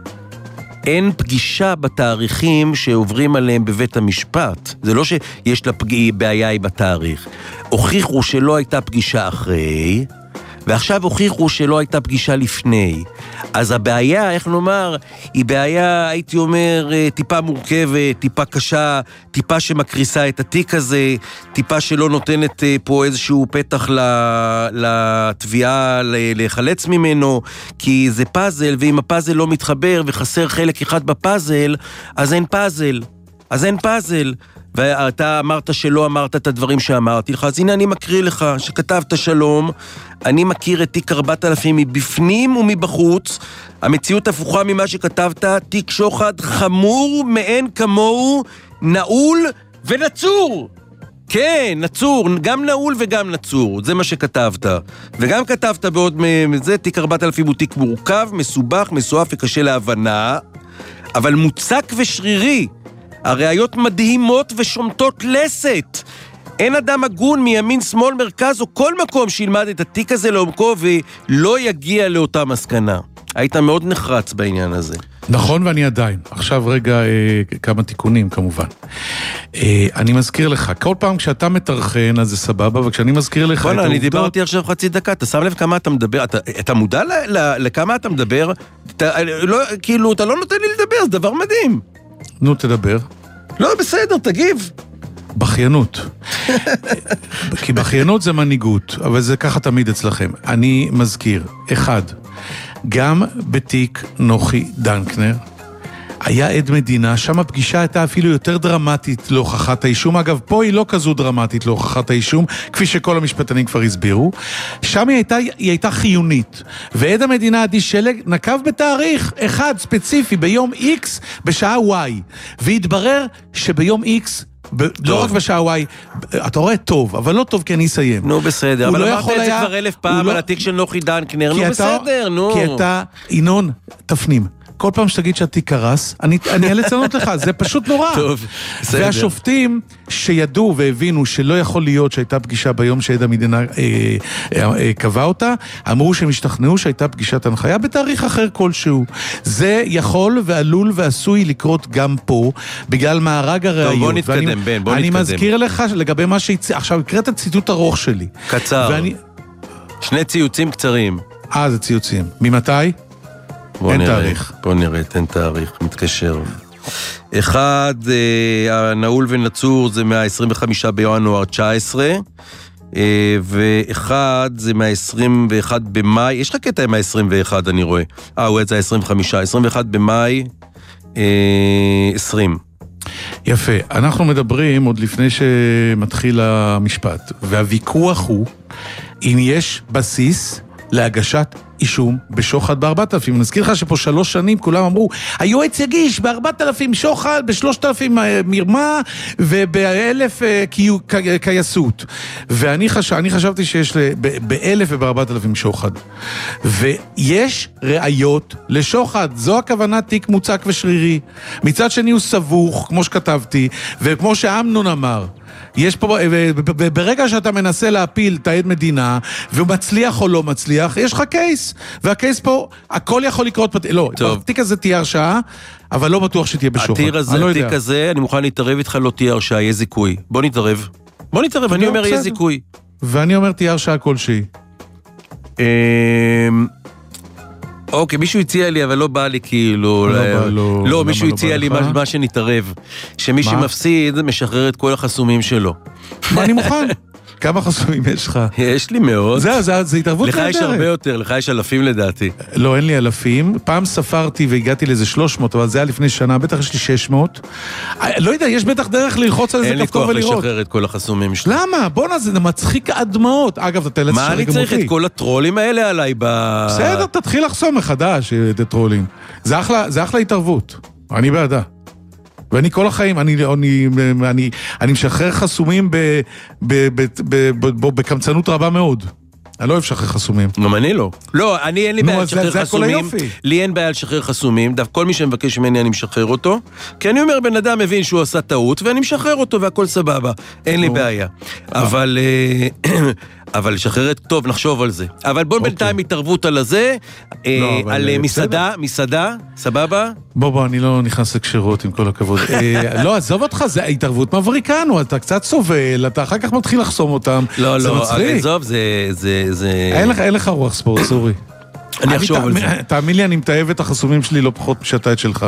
אין פגישה בתאריכים שעוברים עליהם בבית המשפט. זה לא שיש לה פגיעה, בעיה עם התאריך. הוכיחו שלא הייתה פגישה אחרי, ועכשיו הוכיחו שלא הייתה פגישה לפני. אז הבעיה, איך נאמר, היא בעיה, הייתי אומר, טיפה מורכבת, טיפה קשה, טיפה שמקריסה את התיק הזה, טיפה שלא נותנת פה איזשהו פתח לתביעה לחלץ ממנו, כי זה פאזל, ואם הפאזל לא מתחבר וחסר חלק אחד בפאזל, אז אין פאזל. אז אין פאזל. ואתה אמרת שלא אמרת את הדברים שאמרתי לך, אז הנה אני מקריא לך, שכתבת שלום, אני מכיר את תיק ארבעת אלפים מבפנים ומבחוץ, המציאות הפוכה ממה שכתבת, תיק שוחד חמור מאין כמוהו, נעול ונצור. כן, נצור, גם נעול וגם נצור, זה מה שכתבת. וגם כתבת בעוד מזה, תיק ארבעת אלפים הוא תיק מורכב, מסובך, מסועף וקשה להבנה, אבל מוצק ושרירי. הראיות מדהימות ושומטות לסת. אין אדם הגון מימין, שמאל, מרכז או כל מקום שילמד את התיק הזה לעומקו ולא יגיע לאותה מסקנה. היית מאוד נחרץ בעניין הזה. נכון, ואני עדיין. עכשיו רגע אה, כמה תיקונים כמובן. אה, אני מזכיר לך, כל פעם כשאתה מתרחן אז זה סבבה, וכשאני מזכיר לך את העובדות... אני דיברתי עכשיו חצי דקה, אתה שם לב כמה אתה מדבר, אתה, אתה מודע ל, ל, לכמה אתה מדבר, אתה, לא, כאילו, אתה לא נותן לי לדבר, זה דבר מדהים. נו, תדבר. לא, בסדר, תגיב. בחיינות. כי בחיינות זה מנהיגות, אבל זה ככה תמיד אצלכם. אני מזכיר, אחד, גם בתיק נוחי דנקנר, היה עד מדינה, שם הפגישה הייתה אפילו יותר דרמטית להוכחת האישום. אגב, פה היא לא כזו דרמטית להוכחת האישום, כפי שכל המשפטנים כבר הסבירו. שם היא הייתה, היא הייתה חיונית. ועד המדינה עדי שלג נקב בתאריך אחד ספציפי, ביום X, בשעה Y. והתברר שביום X, ב- לא רק בשעה וואי, אתה רואה טוב, אבל לא טוב כי אני אסיים. נו בסדר, אבל לא אמרת את זה היה, כבר אלף פעם לא... על התיק של נוחי דנקנר, נו אתה, בסדר, נו. כי אתה, ינון, תפנים. כל פעם שתגיד שהתיק קרס, אני, אני אאלץ לענות לך, זה פשוט נורא. טוב, בסדר. והשופטים שידעו והבינו שלא יכול להיות שהייתה פגישה ביום שעד המדינה אה, אה, אה, קבע אותה, אמרו שהם השתכנעו שהייתה פגישת הנחיה בתאריך אחר כלשהו. זה יכול ועלול ועשוי לקרות גם פה, בגלל מארג הראיות. טוב, בוא נתקדם, ואני, בן, בוא אני נתקדם. אני מזכיר לך לגבי מה שהצ... עכשיו, הקראת ציטוט ארוך שלי. קצר. ואני... שני ציוצים קצרים. אה, זה ציוצים. ממתי? בוא אין נראה, תאריך. בוא נראה, תן תאריך, מתקשר. אחד, אה, הנעול ונצור זה מה-עשרים וחמישה בינואר תשע עשרה, אה, ואחד זה מה-עשרים ואחד במאי, יש לך קטע עם ה-עשרים ואחד אני רואה. אה, הוא זה ה-עשרים וחמישה, עשרים ואחד במאי אה, עשרים. יפה, אנחנו מדברים עוד לפני שמתחיל המשפט, והוויכוח הוא אם יש בסיס להגשת אישום בשוחד בארבעת אלפים. נזכיר לך שפה שלוש שנים כולם אמרו, היועץ יגיש בארבעת אלפים שוחד, בשלושת אלפים מרמה ובאלף קייסות. ואני חש... אני חשבתי שיש באלף ובארבעת אלפים שוחד. ויש ראיות לשוחד. זו הכוונה תיק מוצק ושרירי. מצד שני הוא סבוך, כמו שכתבתי, וכמו שאמנון אמר, יש פה, ברגע שאתה מנסה להפיל את העד מדינה, והוא מצליח או לא מצליח, יש לך קייס, והקייס פה, הכל יכול לקרות, לא, בתיק הזה תהיה הרשעה, אבל לא בטוח שתהיה בשוחד. התיק הזה, התיק הזה, אני מוכן להתערב איתך, לא תהיה הרשעה, יהיה זיכוי. בוא נתערב. בוא נתערב, אני אומר, יהיה זיכוי. ואני אומר, תהיה הרשעה כלשהי. אוקיי, מישהו הציע לי, אבל לא בא לי כאילו... לא, מישהו הציע לי מה שנתערב. שמי שמפסיד משחרר את כל החסומים שלו. מה אני מוכן? כמה חסומים יש לך? יש לי מאוד. זה, זה, זה התערבות לך יש הרבה יותר, לך יש אלפים לדעתי. לא, אין לי אלפים. פעם ספרתי והגעתי לאיזה שלוש מאות, אבל זה היה לפני שנה, בטח יש לי שש מאות. לא יודע, יש בטח דרך ללחוץ על איזה כפתור ולראות. אין לי כוח לשחרר את כל החסומים שלי. למה? בוא נזה, זה מצחיק עד דמעות. אגב, אתה תלץ מה אני צריך את כל הטרולים האלה עליי ב... בסדר, תתחיל לחסום מחדש את הטרולים. זה אחלה, זה אחלה התערבות. אני בעדה. ואני כל החיים, אני, אני, אני, אני משחרר חסומים ב, ב, ב, ב, ב, בקמצנות רבה מאוד. אני לא אוהב לשחרר חסומים. גם אני לא. לא, אני אין לי בעיה לשחרר חסומים. לי אין בעיה לשחרר חסומים. דווקא כל מי שמבקש ממני אני משחרר אותו. כי אני אומר, בן אדם מבין שהוא עשה טעות, ואני משחרר אותו והכל סבבה. אין לי בעיה. אבל... אבל לשחרר את... טוב, נחשוב על זה. אבל בוא בינתיים התערבות על הזה, על מסעדה, מסעדה, סבבה? בוא, בוא, אני לא נכנס לקשרות עם כל הכבוד. לא, עזוב אותך, זה התערבות מבריקנו, אתה קצת סובל, אתה אחר כך מתחיל לחסום אותם. לא, לא, עזוב, זה... אין לך רוח ספורט, סורי. אני אחשוב על זה. תאמין לי, אני מתאהב את החסומים שלי לא פחות משתה את שלך.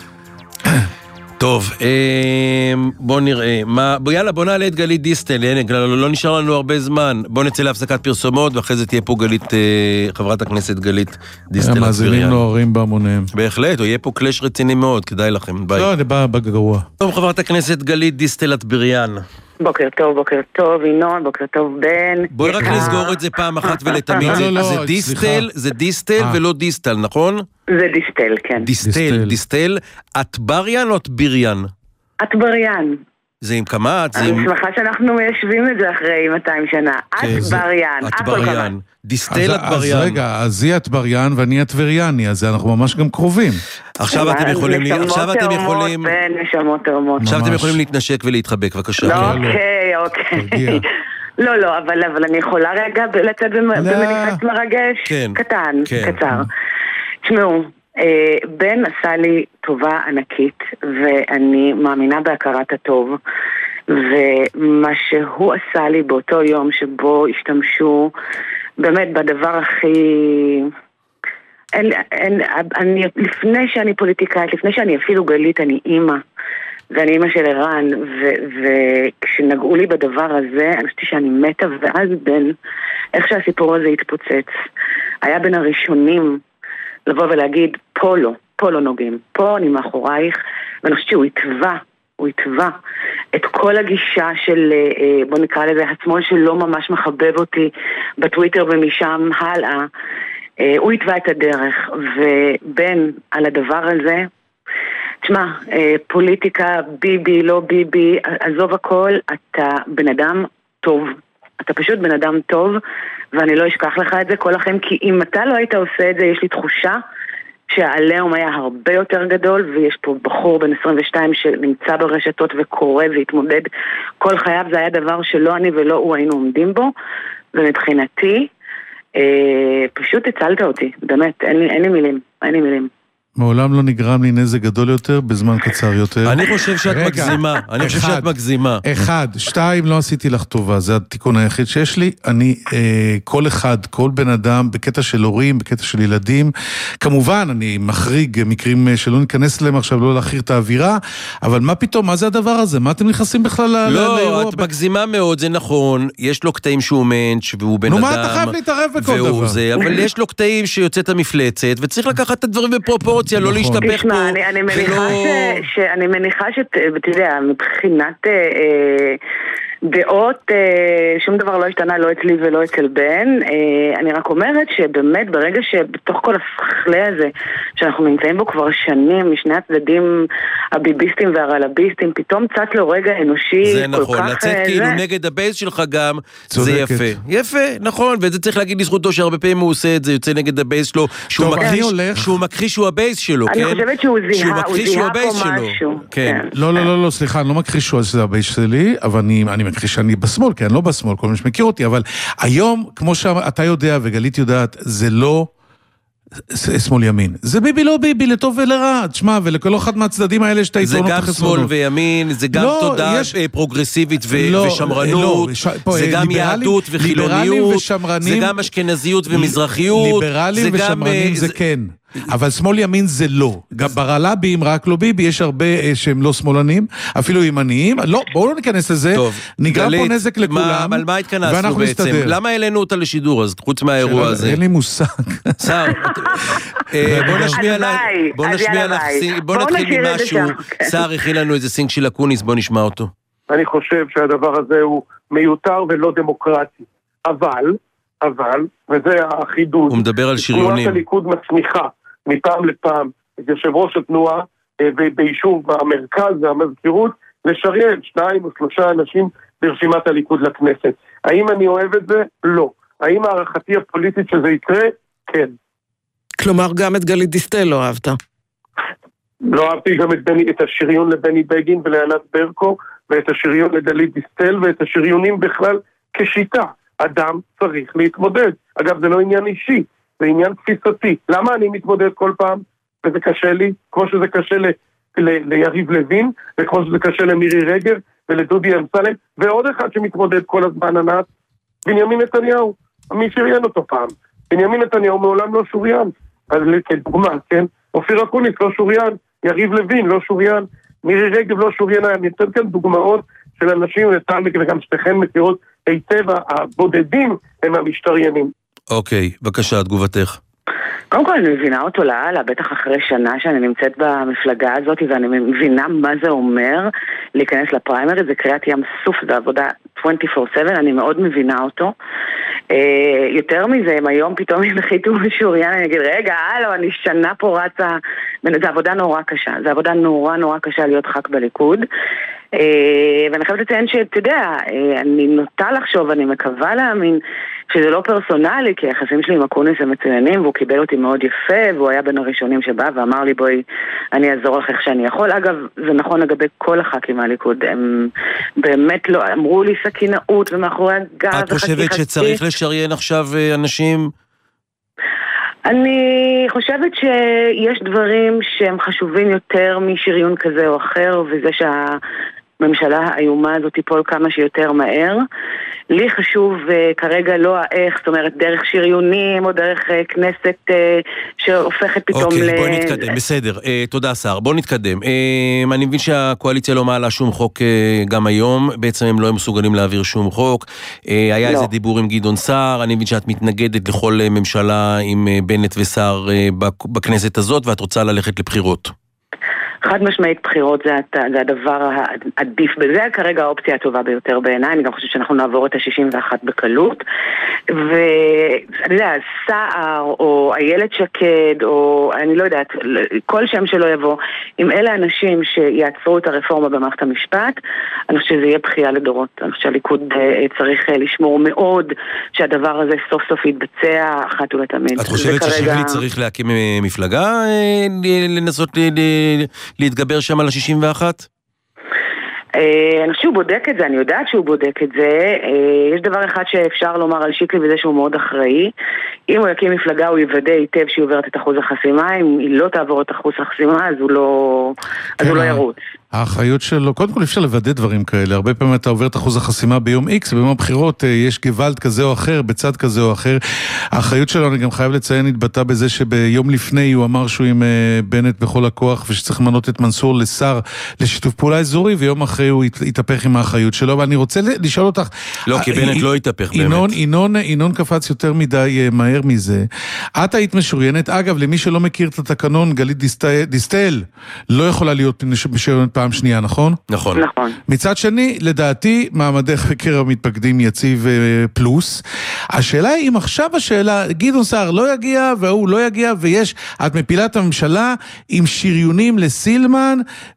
טוב, בוא נראה, יאללה בוא נעלה את גלית דיסטל, לא נשאר לנו הרבה זמן, בוא נצא להפסקת פרסומות ואחרי זה תהיה פה גלית, חברת הכנסת גלית דיסטל. המאזינים נוערים בהמוניהם. בהחלט, או יהיה פה קלש רציני מאוד, כדאי לכם, ביי. לא, אני בא בגרוע. טוב, חברת הכנסת גלית דיסטל אטבריאן. בוקר טוב, בוקר טוב, ינון, בוקר טוב, בן. בואי רק נסגור את זה פעם אחת ולתמיד, זה דיסטל, זה דיסטל ולא דיסטל, נכון? זה דיסטל, כן. דיסטל, דיסטל, אטבריאן או אטבריאן? אטבריאן. זה עם כמה? אני שמחה שאנחנו מיישבים את זה אחרי מאתיים שנה. אטבריאן, אטבריאן. דיסטל אטבריאן. אז רגע, אז היא אטבריאן ואני אטבריאני, אז אנחנו ממש גם קרובים. עכשיו אתם יכולים... עכשיו אתם יכולים... נשמות תאומות. עכשיו אתם יכולים להתנשק ולהתחבק, בבקשה. אוקיי, אוקיי. לא, לא, אבל אני יכולה רגע לצאת במניפסט מרגש קטן, קצר. תשמעו, בן עשה לי טובה ענקית, ואני מאמינה בהכרת הטוב, ומה שהוא עשה לי באותו יום שבו השתמשו באמת בדבר הכי... אין, אין, אני, לפני שאני פוליטיקאית, לפני שאני אפילו גלית, אני אימא, ואני אימא של ערן, וכשנגעו לי בדבר הזה, אני חושבתי שאני מתה, ואז בן, איך שהסיפור הזה התפוצץ, היה בין הראשונים לבוא ולהגיד, פה לא, פה לא נוגעים, פה אני מאחורייך, ואני חושבת שהוא התווה, הוא התווה את כל הגישה של, בוא נקרא לזה, השמאל שלא ממש מחבב אותי בטוויטר ומשם הלאה, הוא התווה את הדרך, ובן על הדבר הזה, תשמע, פוליטיקה, ביבי, לא ביבי, עזוב הכל, אתה בן אדם טוב, אתה פשוט בן אדם טוב, ואני לא אשכח לך את זה כל החיים, כי אם אתה לא היית עושה את זה, יש לי תחושה שהעליהום היה הרבה יותר גדול, ויש פה בחור בן עשרים ושתיים שנמצא ברשתות וקורא והתמודד כל חייו, זה היה דבר שלא אני ולא הוא היינו עומדים בו, ומבחינתי, אה, פשוט הצלת אותי, באמת, אין לי, אין לי מילים, אין לי מילים. מעולם לא נגרם לי נזק גדול יותר, בזמן קצר יותר. אני חושב שאת מגזימה, אני חושב שאת מגזימה. אחד, שתיים, לא עשיתי לך טובה, זה התיקון היחיד שיש לי. אני, כל אחד, כל בן אדם, בקטע של הורים, בקטע של ילדים, כמובן, אני מחריג מקרים שלא ניכנס להם עכשיו, לא להכיר את האווירה, אבל מה פתאום, מה זה הדבר הזה? מה אתם נכנסים בכלל לאירוע? לא, את מגזימה מאוד, זה נכון, יש לו קטעים שהוא מנץ' והוא בן אדם. נו, מה אתה חייב להתערב בכל דבר? אבל יש לו קטעים שיוצאת המפלצת, וצריך לקחת את הדברים בפרופורציה. לא להשתפך פה. תשמע, אני מניחה ש... אני מניחה שאתה יודע, מבחינת דעות, שום דבר לא השתנה, לא אצלי ולא אצל בן. אני רק אומרת שבאמת ברגע שבתוך כל השכלה הזה, שאנחנו נמצאים בו כבר שנים, משני הצדדים הביביסטים והרלביסטים, פתאום צץ לו רגע אנושי. זה נכון, לצאת כאילו נגד הבייס שלך גם, זה יפה. יפה, נכון, וזה צריך להגיד לזכותו שהרבה פעמים הוא עושה את זה, יוצא נגד הבייס שלו, שהוא מכחיש שהוא הבייס שלו, אני חושבת שהוא זיהה, הוא זיהה פה משהו. לא, לא, לא, סליחה, אני לא מכחיש שהוא הבייס שלי, אבל אני מכחיש שאני בשמאל, כי אני לא בשמאל, כל מי שמכיר אותי, אבל היום, כמו שאתה יודע וגלית יודעת, זה לא שמאל ימין. זה ביבי לא ביבי, לטוב ולרע. תשמע, ולכל אחד מהצדדים האלה שאתה זה גם שמאל וימין, זה גם תודעה פרוגרסיבית ושמרנות, זה גם יהדות וחילוניות, זה גם אשכנזיות ומזרחיות. ליברלים ושמרנים זה כן. אבל שמאל ימין זה לא. גם ברלבים, רק לא ביבי, יש הרבה שהם לא שמאלנים, אפילו ימניים. לא, בואו לא ניכנס לזה. נגרם פה נזק לכולם. על מה התכנסנו בעצם? למה העלינו אותה לשידור אז, חוץ מהאירוע הזה? אין לי מושג. שר, בוא נשמיע לך, בוא נשמיע לך, בוא נתחיל ממשהו. שר הכין לנו איזה סינג של אקוניס, בוא נשמע אותו. אני חושב שהדבר הזה הוא מיותר ולא דמוקרטי. אבל, אבל, וזה החידוד. הוא מדבר על שריונים. תנועת הליכוד מצמיחה מפעם לפעם את יושב ראש התנועה וביישוב המרכז והמזכירות לשריין שניים או שלושה אנשים ברשימת הליכוד לכנסת. האם אני אוהב את זה? לא. האם הערכתי הפוליטית שזה יקרה? כן. כלומר גם את גלית דיסטל לא אהבת. לא אהבתי גם את, בני, את השריון לבני בגין ולענת ברקו ואת השריון לגלית דיסטל ואת השריונים בכלל כשיטה. אדם צריך להתמודד. אגב, זה לא עניין אישי, זה עניין תפיסתי. למה אני מתמודד כל פעם? וזה קשה לי, כמו שזה קשה ל, ל, ליריב לוין, וכמו שזה קשה למירי רגב ולדודי אמסלם, ועוד אחד שמתמודד כל הזמן ענת, בנימין נתניהו. מי שריין אותו פעם? בנימין נתניהו מעולם לא שוריין. אז כדוגמה, כן? אופיר אקוניס לא שוריין, יריב לוין לא שוריין, מירי רגב לא שוריין. אני אתן כאן דוגמאות של אנשים לטעמק וגם שתכן מכירות היטב, הבודדים הם המשתריינים. אוקיי, בבקשה, תגובתך. קודם כל אני מבינה אותו להלאה, בטח אחרי שנה שאני נמצאת במפלגה הזאת, ואני מבינה מה זה אומר להיכנס לפריימריז, זה קריאת ים סוף, זה עבודה עשרים וארבע שבע, אני מאוד מבינה אותו. יותר מזה, אם היום פתאום ינחיתו משוריין, אני אגיד, רגע, הלו, אני שנה פה רצה, זה עבודה נורא קשה, זה עבודה נורא נורא קשה להיות ח"כ בליכוד, ואני חייבת לציין שאתה יודע, אני נוטה לחשוב, אני מקווה להאמין שזה לא פרסונלי, כי היחסים שלי עם אקוניס הם מצוינים, והוא קיבל אותי מאוד יפה, והוא היה בין הראשונים שבא ואמר לי, בואי, אני אעזור לך איך שאני יכול. אגב, זה נכון לגבי כל הח"כים מהליכוד, הם באמת לא, אמרו לי סכינאות ומאחורי הגב. את חושבת שצריך לשריין עכשיו אנשים? אני חושבת שיש דברים שהם חשובים יותר משריון כזה או אחר, וזה שהממשלה האיומה הזאת תיפול כמה שיותר מהר. לי חשוב uh, כרגע לא האיך, זאת אומרת דרך שריונים או דרך uh, כנסת uh, שהופכת פתאום אוקיי, ל... אוקיי, בואי נתקדם, בסדר. Uh, תודה, שר. בואו נתקדם. Uh, אני מבין שהקואליציה לא מעלה שום חוק uh, גם היום, בעצם הם לא הם מסוגלים להעביר שום חוק. Uh, היה לא. איזה דיבור עם גדעון סער, אני מבין שאת מתנגדת לכל uh, ממשלה עם uh, בנט וסער uh, בכנסת הזאת, ואת רוצה ללכת לבחירות. חד משמעית בחירות זה, זה הדבר העדיף בזה, כרגע האופציה הטובה ביותר בעיניי, אני גם חושבת שאנחנו נעבור את ה-שישים ואחת בקלות, ואני יודע, סער או איילת שקד, או אני לא יודעת, כל שם שלא יבוא, אם אלה אנשים שיעצרו את הרפורמה במערכת המשפט, אני חושבת שזה יהיה בחייה לדורות, אני חושבת שהליכוד צריך לשמור מאוד שהדבר הזה סוף סוף יתבצע אחת ולתמיד. את חושבת כרגע... ששבלי צריך להקים מפלגה, לנסות ל... להתגבר שם על ה-שישים ואחת? אני חושב שהוא בודק את זה, אני יודעת שהוא בודק את זה. יש דבר אחד שאפשר לומר על שיקלי וזה שהוא מאוד אחראי. אם הוא יקים מפלגה הוא יוודא היטב שהיא עוברת את אחוז החסימה, אם היא לא תעבור את אחוז החסימה אז הוא לא, אז הוא לא ירוץ. האחריות שלו, קודם כל אפשר לוודא דברים כאלה, הרבה פעמים אתה עובר את אחוז החסימה ביום X, ביום הבחירות יש גוואלד כזה או אחר, בצד כזה או אחר. האחריות שלו, אני גם חייב לציין, התבטא בזה שביום לפני הוא אמר שהוא עם בנט בכל הכוח, ושצריך למנות את מנסור לשר לשיתוף פעולה אזורי, ויום אחרי הוא התהפך עם האחריות שלו, ואני רוצה לשאול אותך... לא, כי בנט לא התהפך באמת. ינון, ינון, ינון קפץ יותר מדי מהר מזה. את היית משוריינת, אגב, למי שלא מכיר את התקנון, גלית דיסטל לא יכולה להיות משוריינת פעם שנייה, נכון? נכון. נכון. מצד שני, לדעתי, מעמדך בקרב המתפקדים יציב פלוס. השאלה היא, אם עכשיו השאלה, גדעון סער לא יגיע, והוא לא יגיע, ויש, את מפילה את הממשלה עם שריונים לסילמן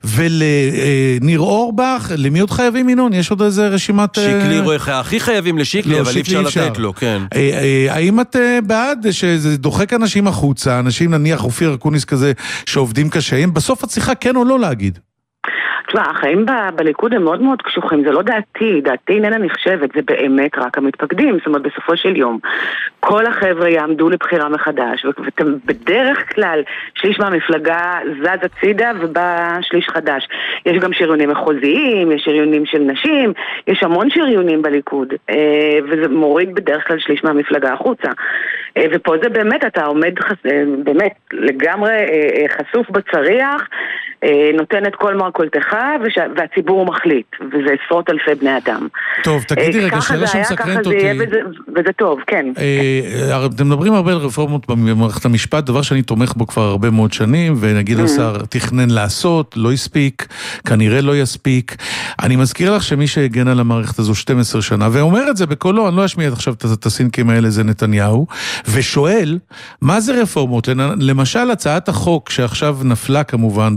ולניר אורבך, למי עוד חייבים ינון? יש עוד איזה רשימת... שיקלי רואה, הכי חייבים לשיקלי, אבל אי אפשר לתת לו, כן. האם את בעד שזה דוחק אנשים החוצה, אנשים נניח אופיר אקוניס כזה שעובדים קשה, הם בסוף את צריכה כן או לא להגיד? תשמע, החיים ב- בליכוד הם מאוד מאוד קשוחים, זה לא דעתי, דעתי איננה נחשבת, זה באמת רק המתפקדים, זאת אומרת בסופו של יום, כל החבר'ה יעמדו לבחירה מחדש, ובדרך כלל שליש מהמפלגה זז הצידה ובא שליש חדש. יש גם שריונים מחוזיים, יש שריונים של נשים, יש המון שריונים בליכוד, וזה מוריד בדרך כלל שליש מהמפלגה החוצה. ופה זה באמת, אתה עומד באמת לגמרי חשוף בצריח, נותן את כל מרכולתך, והציבור מחליט, וזה עשרות אלפי בני אדם. טוב, תגידי רגע, שאלה שמסקרנת אותי. וזה, וזה טוב, כן. אתם מדברים הרבה על רפורמות במערכת המשפט, דבר שאני תומך בו כבר הרבה מאוד שנים, ונגיד השר תכנן לעשות, לא יספיק, כנראה לא יספיק. אני מזכיר לך שמי שהגן על המערכת הזו שתים עשרה שנה, ואומר את זה בקולו, אני לא אשמיע עכשיו את הסינקים האלה, זה נתניהו, ושואל, מה זה רפורמות? למשל, הצעת החוק שעכשיו נפלה כמובן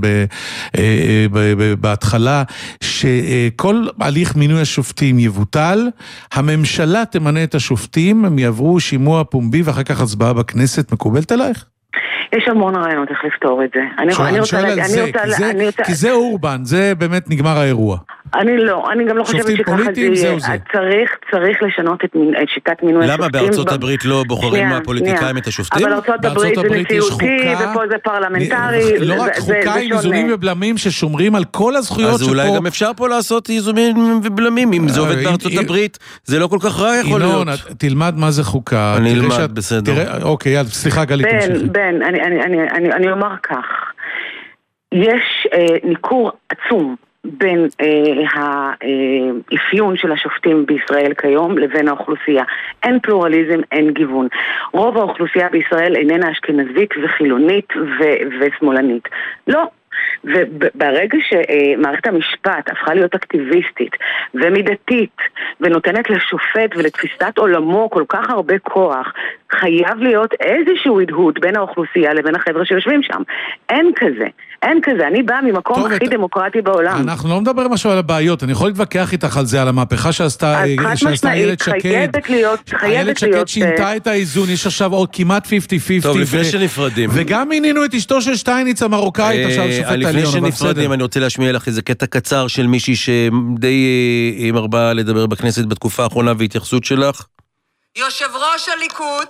בהתחלה, שכל הליך מינוי השופטים יבוטל, הממשלה תמנה את השופטים, הם יעברו שימוע פומבי ואחר כך הצבעה בכנסת, מקובלת עלייך? יש המון רעיונות איך לפתור את זה. אני רוצה להגיד, כי זה אורבן, זה באמת נגמר האירוע. אני לא, אני גם לא חושבת שככה זה יהיה. צריך, צריך לשנות את שיטת מינוי השופטים. למה בארצות הברית לא בוחרים מהפוליטיקאים את השופטים? אבל ארצות הברית זה נשיאותי, ופה זה פרלמנטרי. לא רק חוקה עם איזונים ובלמים ששומרים על כל הזכויות שפה. אז אולי גם אפשר פה לעשות איזונים ובלמים. אם זה עובד בארצות הברית, זה לא כל כך רע יכול להיות. תלמד מה זה חוקה. אני אלמד, בסדר. אוקיי, סליחה גלית, תמשיכי. בן, אני אומר כך. יש ניכור עצום בין אה, האפיון של השופטים בישראל כיום לבין האוכלוסייה. אין פלורליזם, אין גיוון. רוב האוכלוסייה בישראל איננה אשכנזית וחילונית ו- ושמאלנית. לא. וברגע שמערכת המשפט הפכה להיות אקטיביסטית ומידתית ונותנת לשופט ולתפיסת עולמו כל כך הרבה כוח, חייב להיות איזשהו הדהוד בין האוכלוסייה לבין החבר'ה שיושבים שם. אין כזה, אין כזה. אני באה ממקום הכי דמוקרטי בעולם. אנחנו לא מדברים משהו על הבעיות, אני יכול להתווכח איתך על זה, על המהפכה שעשתה איילת שקד. איילת שקד שינתה את האיזון, יש עכשיו עוד כמעט חמישים חמישים. טוב, לפני שנפרדים. וגם מינינו את אשתו של שטייניץ המרוקאית, עכשיו שופט העליון. לפני שנפרדים, אני רוצה להשמיע לך איזה קטע קצר של מישהי שדי מרבה לדבר בכנסת בתקופה האחרונה והתייחסות שלך. יושב ראש הליכוד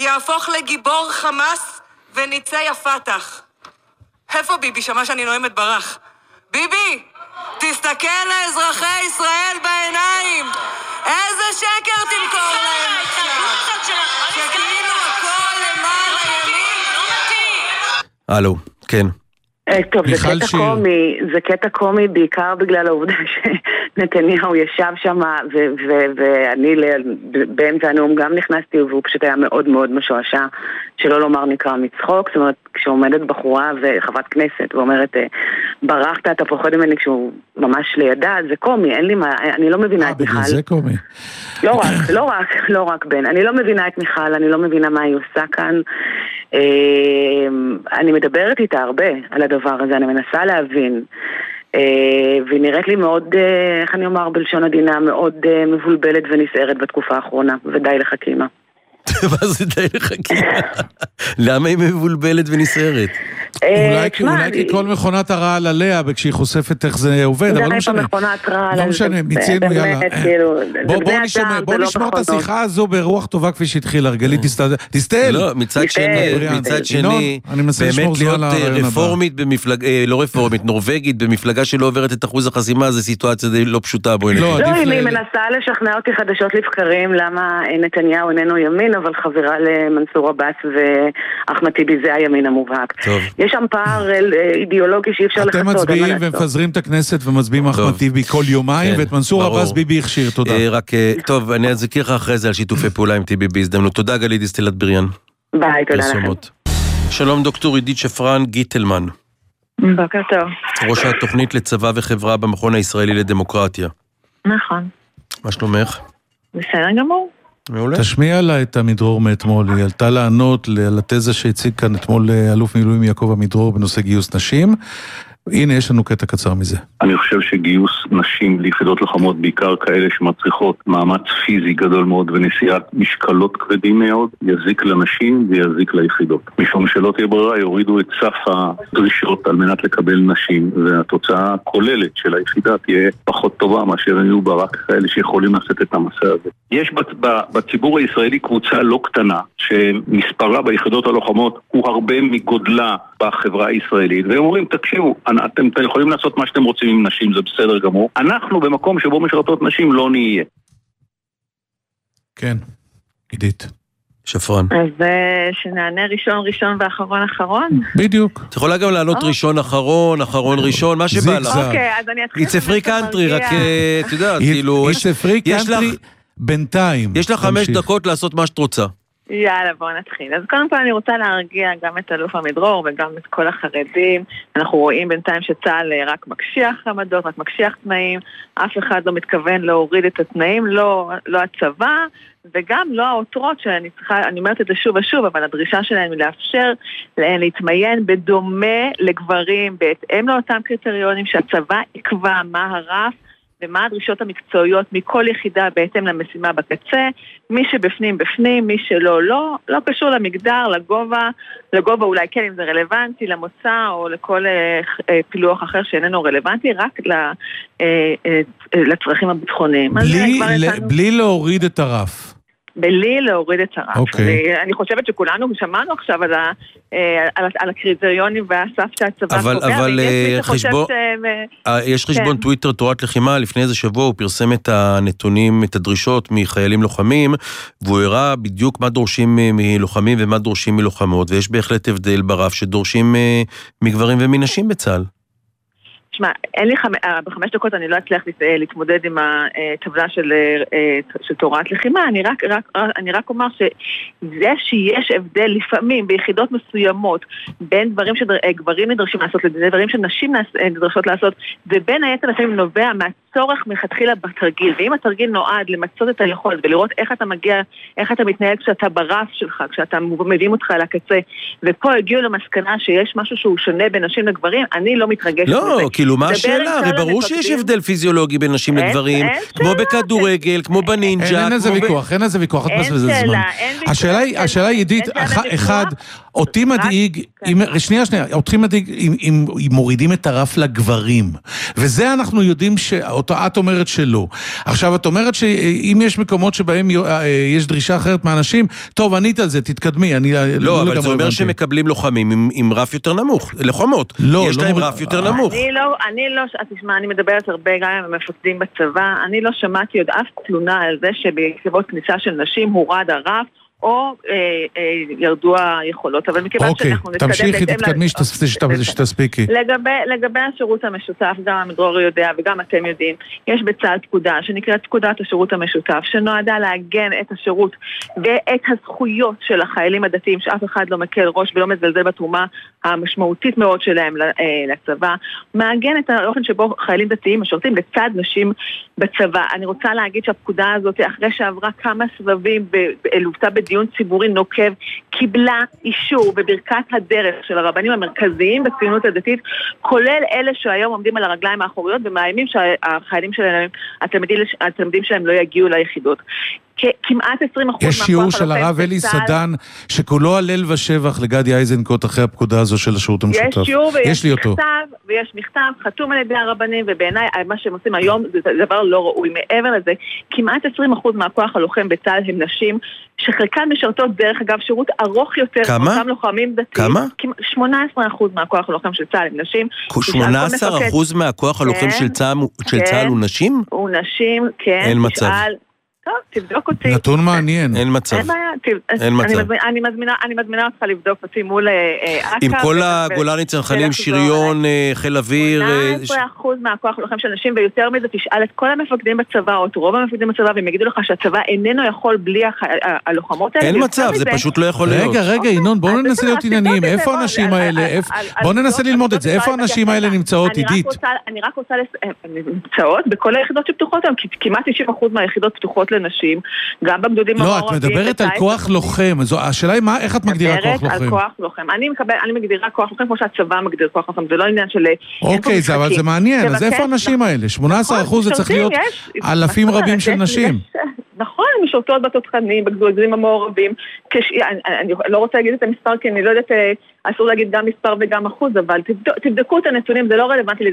יהפוך לגיבור חמאס וניצי הפתח. איפה ביבי? שמע שאני נואמת ברח. ביבי, תסתכל לאזרחי ישראל בעיניים. איזה שקר תמכור להם עכשיו. שכאילו הכל למען הימין. הלו, כן. טוב, זה קטע קומי, זה קטע קומי בעיקר בגלל העובדה שנתניהו ישב שם, ואני באמצע הנאום גם נכנסתי, והוא פשוט היה מאוד מאוד משועשע, שלא לומר נקרא מצחוק. זאת אומרת, כשעומדת בחורה וחברת כנסת ואומרת, ברחת, אתה פוחד ממני, כשהוא ממש לידה, זה קומי, אין לי מה, אני לא מבינה את מיכל. בגלל זה קומי. לא רק, לא רק, לא רק בן, אני לא מבינה את מיכל, אני לא מבינה מה היא עושה כאן. אני מדברת איתה הרבה על הדבר הזה, אני מנסה להבין, והיא נראית לי מאוד, איך אני אומר בלשון עדינה, מאוד מבולבלת ונסערת בתקופה האחרונה, ודי לחכימה. מה זה די לחכימה? למה היא מבולבלת ונסערת? אולי כי כל מכונת הרעל עליה, וכשהיא חושפת איך זה עובד, אבל לא משנה. לא משנה, מיצינו, יאללה. בוא נשמור את השיחה הזו ברוח טובה כפי שהתחילה, גלית תסתל. לא, מצד שני, מצד שני, באמת להיות רפורמית במפלגה, לא רפורמית, נורווגית במפלגה שלא עוברת את אחוז החסימה, זו סיטואציה לא פשוטה. לא, היא מנסה לשכנע אותי חדשות לבקרים, למה נתניהו איננו ימין, אבל חברה למנסור עבאס ואחמד טיבי זה הימין המובהק. יש שם פער אידיאולוגי שאי אפשר לחצות. אתם מצביעים ומפזרים את הכנסת ומצביעים אחמד טיבי כל יומיים, ואת מנסור עבאס ביבי הכשיר, תודה. רק, טוב, אני אזכיר לך אחרי זה על שיתופי פעולה עם טיבי בהזדמנות. תודה גלית דיסטל אטבריאן. ביי, תודה לכם. שלום דוקטור עידית שפרן גיטלמן. בוקר טוב. ראש התוכנית לצבא וחברה במכון הישראלי לדמוקרטיה. נכון. מה שלומך? בסדר גמור. מעולה. תשמיע לה את המדרור מאתמול, היא עלתה לענות על התזה שהציג כאן אתמול אלוף מילואים יעקב המדרור בנושא גיוס נשים. הנה יש לנו קטע קצר מזה. אני חושב שגיוס נשים ליחידות לוחמות, בעיקר כאלה שמצריכות מאמץ פיזי גדול מאוד ונשיאת משקלות כבדים מאוד, יזיק לנשים ויזיק ליחידות. משום שלא תהיה ברירה, יורידו את סף הדרישות על מנת לקבל נשים, והתוצאה הכוללת של היחידה תהיה פחות טובה מאשר יהיו בה רק כאלה שיכולים לעשות את המסע הזה. יש בציבור הישראלי קבוצה לא קטנה שמספרה ביחידות הלוחמות הוא הרבה מגודלה בחברה הישראלית, והם אומרים, תקשיבו, אתם יכולים לעשות מה שאתם רוצים עם נשים, זה בסדר גמור. אנחנו במקום שבו משרתות נשים לא נהיה. כן, עידית. שפרן. אז שנענה ראשון ראשון ואחרון אחרון? בדיוק. את יכולה גם לענות ראשון אחרון, אחרון ראשון, מה שבא לך. אוקיי, אז אני אתחיל. It's a free country, רק, את יודעת, כאילו... It's a free country בינתיים. יש לך חמש דקות לעשות מה שאת רוצה. יאללה, בואו נתחיל. אז קודם כל אני רוצה להרגיע גם את אלוף המדרור וגם את כל החרדים. אנחנו רואים בינתיים שצה"ל רק מקשיח עמדות, רק מקשיח תנאים, אף אחד לא מתכוון להוריד את התנאים, לא, לא הצבא, וגם לא העותרות שאני צריכה, אני אומרת את זה שוב ושוב, אבל הדרישה שלהם היא לאפשר להן להתמיין בדומה לגברים, בהתאם לאותם קריטריונים שהצבא יקבע מה הרף, ומה הדרישות המקצועיות מכל יחידה בהתאם למשימה בקצה, מי שבפנים בפנים, מי שלא לא, לא קשור למגדר, לגובה, לגובה אולי כן אם זה רלוונטי, למוצא או לכל אה, פילוח אחר שאיננו רלוונטי, רק ל, אה, אה, לצרכים הביטחוניים. בלי, ל, בלי להוריד את הרף. בלי להוריד את הרף. Okay. אני חושבת שכולנו שמענו עכשיו על, ה, על, על הקריטריונים והסף שהצבא אבל, קובע. אבל חשבון, ש... יש חשבון כן. טוויטר תורת לחימה, לפני איזה שבוע הוא פרסם את הנתונים, את הדרישות מחיילים לוחמים, והוא הראה בדיוק מה דורשים מלוחמים ומה דורשים מלוחמות, ויש בהחלט הבדל ברף שדורשים מגברים ומנשים בצה"ל. תשמע, אין לי חמ... בחמש דקות אני לא אצליח להתמודד עם הטבלה של, של תורת לחימה, אני רק, רק, אני רק אומר שזה שיש הבדל לפעמים ביחידות מסוימות בין דברים שגברים נדרשים לעשות לבין דברים שנשים נדרשות לעשות, ובין היתר לפעמים נובע מהצורך מלכתחילה בתרגיל, ואם התרגיל נועד למצות את היכולת ולראות איך אתה מגיע, איך אתה מתנהל כשאתה ברף שלך, כשאתה מביאים אותך על הקצה, ופה הגיעו למסקנה שיש משהו שהוא שונה בין נשים לגברים, אני לא מתרגשת לא, כאילו מה השאלה? הרי ברור שיש הבדל פיזיולוגי בין נשים לגברים, כמו בכדורגל, כמו בנינג'ה. אין איזה ויכוח, אין איזה ויכוח. השאלה היא, עידית, אחד, אותי מדאיג, שנייה, שנייה, אותי מדאיג אם מורידים את הרף לגברים, וזה אנחנו יודעים שאת אומרת שלא. עכשיו, את אומרת שאם יש מקומות שבהם יש דרישה אחרת מהאנשים, טוב, ענית על זה, תתקדמי. לא, אבל זה אומר שמקבלים לוחמים עם רף יותר נמוך, לחומות. יש להם רף יותר נמוך. אני לא, תשמע, אני מדברת הרבה גם עם המפקדים בצבא, אני לא שמעתי עוד אף תלונה על זה שבקרבות כניסה של נשים הורד הרף, או אה, אה, ירדו היכולות, אבל מכיוון אוקיי, שאנחנו נתקדם... תמשיכי, תתקדמי שתספיקי. לגבי, לגבי השירות המשותף, גם המדרור יודע וגם אתם יודעים, יש בצה"ל פקודה שנקראת פקודת השירות המשותף, שנועדה להגן את השירות ואת הזכויות של החיילים הדתיים, שאף אחד לא מקל ראש ולא מזלזל בתרומה המשמעותית מאוד שלהם לצבא, מעגן את האופן שבו חיילים דתיים משרתים לצד נשים בצבא. אני רוצה להגיד שהפקודה הזאת, אחרי שעברה כמה סבבים לוותה בדיון ציבורי נוקב, קיבלה אישור בברכת הדרך של הרבנים המרכזיים בציונות הדתית, כולל אלה שהיום עומדים על הרגליים האחוריות ומאיימים שהחיילים שלהם, התלמידים, התלמידים שלהם לא יגיעו ליחידות. כמעט עשרים אחוז יש שיעור של הרב אלי סדן שכולו הלל ושבח לגדי איזנקוט אחרי הפקודה הזו של השירות המשותף. יש שיעור ויש לי מכתב, ויש מכתב חתום על ידי הרבנים, ובעיניי מה שהם עושים היום זה דבר לא ראוי. מעבר לזה, כמעט עשרים אחוז מהכוח הלוחם בצה"ל הם נשים, שחלקן משרתות דרך אגב שירות ארוך יותר. כמה? אותם לוחמים דתיים. כמה? שמונה עשרה אחוז מהכוח הלוחם של צה"ל הם נשים. שמונה עשרה אחוז מהכוח הלוחם של צה"ל הוא נשים? הוא נשים, כן. אין מצב. טוב, תבדוק אותי. נתון מעניין. אין מצב. אין בעיה. אין מצב. אני מזמינה, אני מזמינה אותך לבדוק אותי מול אכ"א. עם כל הגולני צנחנים, שריון, חיל אוויר. שמונה עשרה אחוז מהכוח לוחם של נשים, ויותר מזה תשאל את כל המפקדים בצבא, או את רוב המפקדים בצבא, והם יגידו לך שהצבא איננו יכול בלי הלוחמות האלה. אין מצב, זה פשוט לא יכול להיות. רגע, רגע, ינון, בואו ננסה להיות ענייניים. איפה האנשים האלה? בואו ננסה ללמוד את זה. איפה האנשים האלה נמצאות, עידית? אני רק רוצה נמצאות בכל היחידות שפתוחות היום, כמעט תשעים אחוז מהיחידות פתוחות לנשים, גם בגדודים המעורבים. לא, את מדברת על כוח לוחם. השאלה היא, איך את מגדירה כוח לוחם? מדברת על כוח לוחם. אני מקבל, אני מגדירה כוח לוחם כמו שהצבא מגדיר כוח לוחם. זה לא עניין של... אוקיי, אבל זה מעניין. אז איפה הנשים האלה? שמונה עשרה אחוז זה צריך להיות אלפים רבים של נשים. נכון, הן משרתות בתותחנים, בגדודים המעורבים. אני לא רוצה להגיד את המספר, כי אני לא יודעת, אסור להגיד גם מספר וגם אחוז, אבל תבדקו את הנתונים, זה לא רלוונטי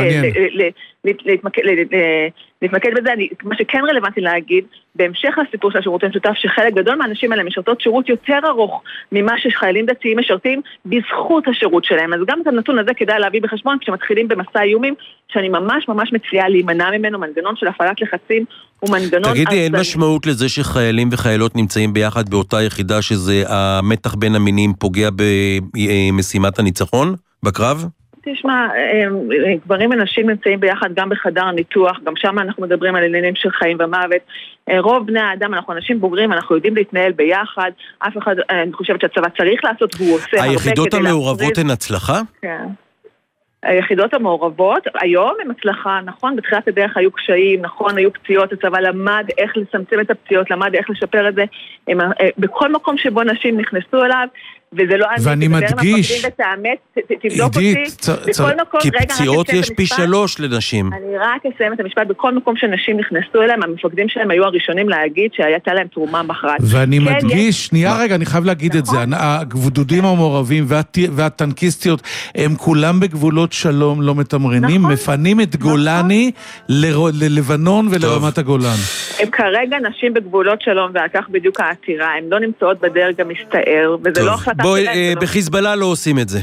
להתמקד בזה. מה שכן רלוונטי להגיד, בהמשך לסיפור של השירות המשותף, שחלק גדול מהאנשים האלה משרתות שירות יותר ארוך ממה שחיילים דתיים משרתים בזכות השירות שלהם. אז גם את הנתון הזה כדאי להביא בחשבון כשמתחילים במסע איומים, שאני ממש ממש מציעה להימנע ממנו. מנגנון של הפעלת לחצים הוא מנגנון... תגידי, אין משמעות לזה שחיילים וחיילות נמצאים ביחד באותה יחידה, שזה המתח בין המינים פוגע במשימת הניצחון בקרב? תשמע, גברים ונשים נמצאים ביחד גם בחדר הניתוח, גם שם אנחנו מדברים על עניינים של חיים ומוות. רוב בני האדם, אנחנו אנשים בוגרים, אנחנו יודעים להתנהל ביחד, אף אחד, אני חושבת שהצבא צריך לעשות, והוא עושה הרבה כדי להפריד. היחידות המעורבות הן הצלחה? כן. היחידות המעורבות, היום הם הצלחה, נכון, בתחילת הדרך היו קשיים, נכון, היו פציעות, הצבא למד איך לצמצם את הפציעות, למד איך לשפר את זה, הם, בכל מקום שבו נשים נכנסו אליו, וזה לא... ואני מדגיש, תבדוק אותי, בכל מקום, כי פציעות יש פי שלוש לנשים. אני רק אסיים את המשפט, בכל מקום שנשים נכנסו אליהם, המפקדים שלהם היו הראשונים להגיד שהייתה להם תרומה מכרעת. ואני מדגיש, שנייה רגע, אני חייב להגיד את זה, הגדודים המעורבים והטנקיסטיות, הם כולם בגבולות שלום, לא מתמרנים, מפנים את גולני ללבנון ולרמת הגולן. הם כרגע נשים בגבולות שלום, וכך בדיוק העתירה, הם לא נמצאות בדרג המסתער, וזה לא החלטה בואי, בחיזבאללה לא עושים את זה.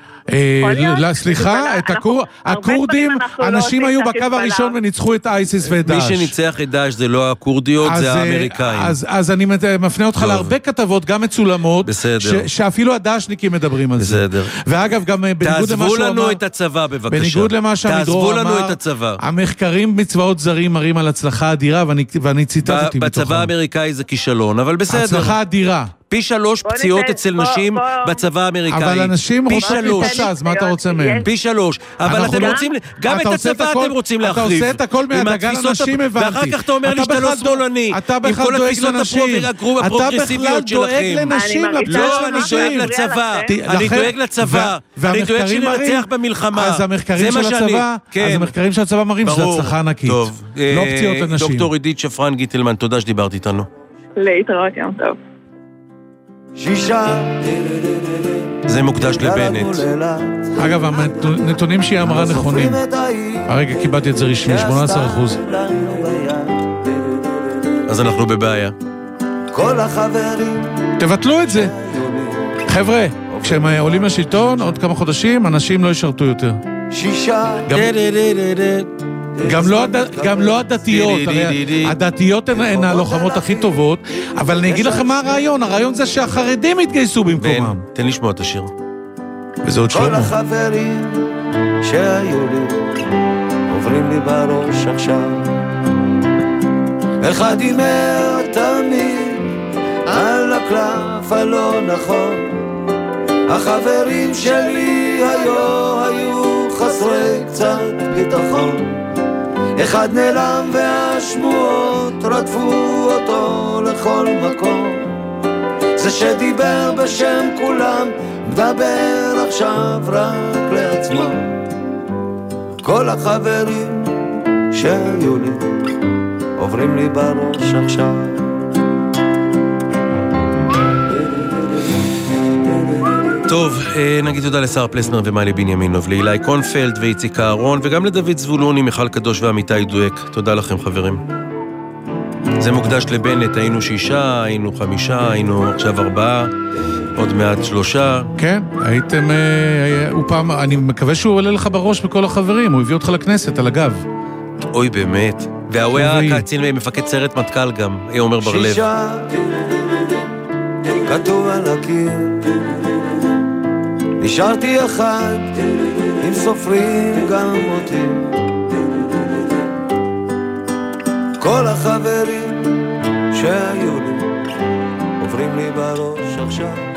סליחה, הכורדים, אנשים היו בקו הראשון וניצחו את אייסיס ואת דאעש. מי שניצח את דאעש זה לא הכורדיות, זה האמריקאים. אז אני מפנה אותך להרבה כתבות, גם מצולמות, שאפילו הדאעשניקים מדברים על זה. ואגב, גם בניגוד למה שהוא אמר... תעזבו לנו את הצבא, בבקשה. בניגוד למה שהמדרור אמר, המחקרים בצבאות זרים מראים על הצלחה אדירה, ואני ציטטתי מתוכם. בצבא האמריקאי זה כישלון, אבל בסדר. הצלחה אדירה. פי שלוש פציעות אצל נשים בצבא האמריקאי. אבל אנשים רוצים להיפצע, אז מה אתה רוצה מהם? פי שלוש. אבל אתם רוצים, גם את הצבא אתם רוצים להחריב. אתה עושה את הכל מהדגן לנשים, הבנתי. ואחר כך אתה אומר לי שאתה לא שמאלני. אתה בכלל דואג לנשים. אתה בכלל דואג לנשים. לא, אני דואג לצבא. אני דואג לצבא. אני דואג שנרצח במלחמה. אז המחקרים של הצבא מראים שזו הצלחה ענקית. לא פציעות לנשים. דוקטור עידית שפרן גיטלמן, תודה שדיברת איתנו. להתראות, יום טוב. שישה. זה מוקדש לבנט. אגב, הנתונים שהיא אמרה נכונים. הרגע קיבלתי את זה רשמי, שמונה עשר אחוז. אז אנחנו בבעיה. כל החברים. תבטלו את זה. חבר'ה, כשהם עולים לשלטון, עוד כמה חודשים, אנשים לא ישרתו יותר. שישה. גם לא, גם לא הדתיות, הרי הדתיות הן הלוחמות הכי טובות, אבל אני אגיד לכם מה הרעיון, הרעיון זה שהחרדים יתגייסו במקומם. תן לשמוע את השיר. וזה עוד שלמה. כל החברים שהיו לי עוברים לי בראש עכשיו, אחד דימר תמיד על הקלף הלא נכון, החברים שלי היו היו חסרי קצת ביטחון, אחד נעלם והשמועות רדפו אותו לכל מקום, זה שדיבר בשם כולם מדבר עכשיו רק לעצמו, כל החברים שהיו לי עוברים לי בראש עכשיו. טוב, נגיד תודה לשר פלסנר ומיילי בנימינוב, לאילי קונפלד ואיציק אהרון, וגם לדוד זבולוני, מיכל קדוש ועמיתי דואק. תודה לכם חברים. זה מוקדש לבנט, היינו שישה, היינו חמישה, היינו עכשיו ארבעה, עוד מעט שלושה. כן, הייתם, אה, הוא פעם, אני מקווה שהוא עולה לך בראש בכל החברים, הוא הביא אותך לכנסת על הגב. אוי באמת, והוא היה קצין מפקד סיירת מטכ"ל גם, היה אומר בר לב. שישה, כתוב על הקיר, נשארתי אחד, אם סופרים גם אותי, כל החברים שהיו לי עוברים לי בראש עכשיו.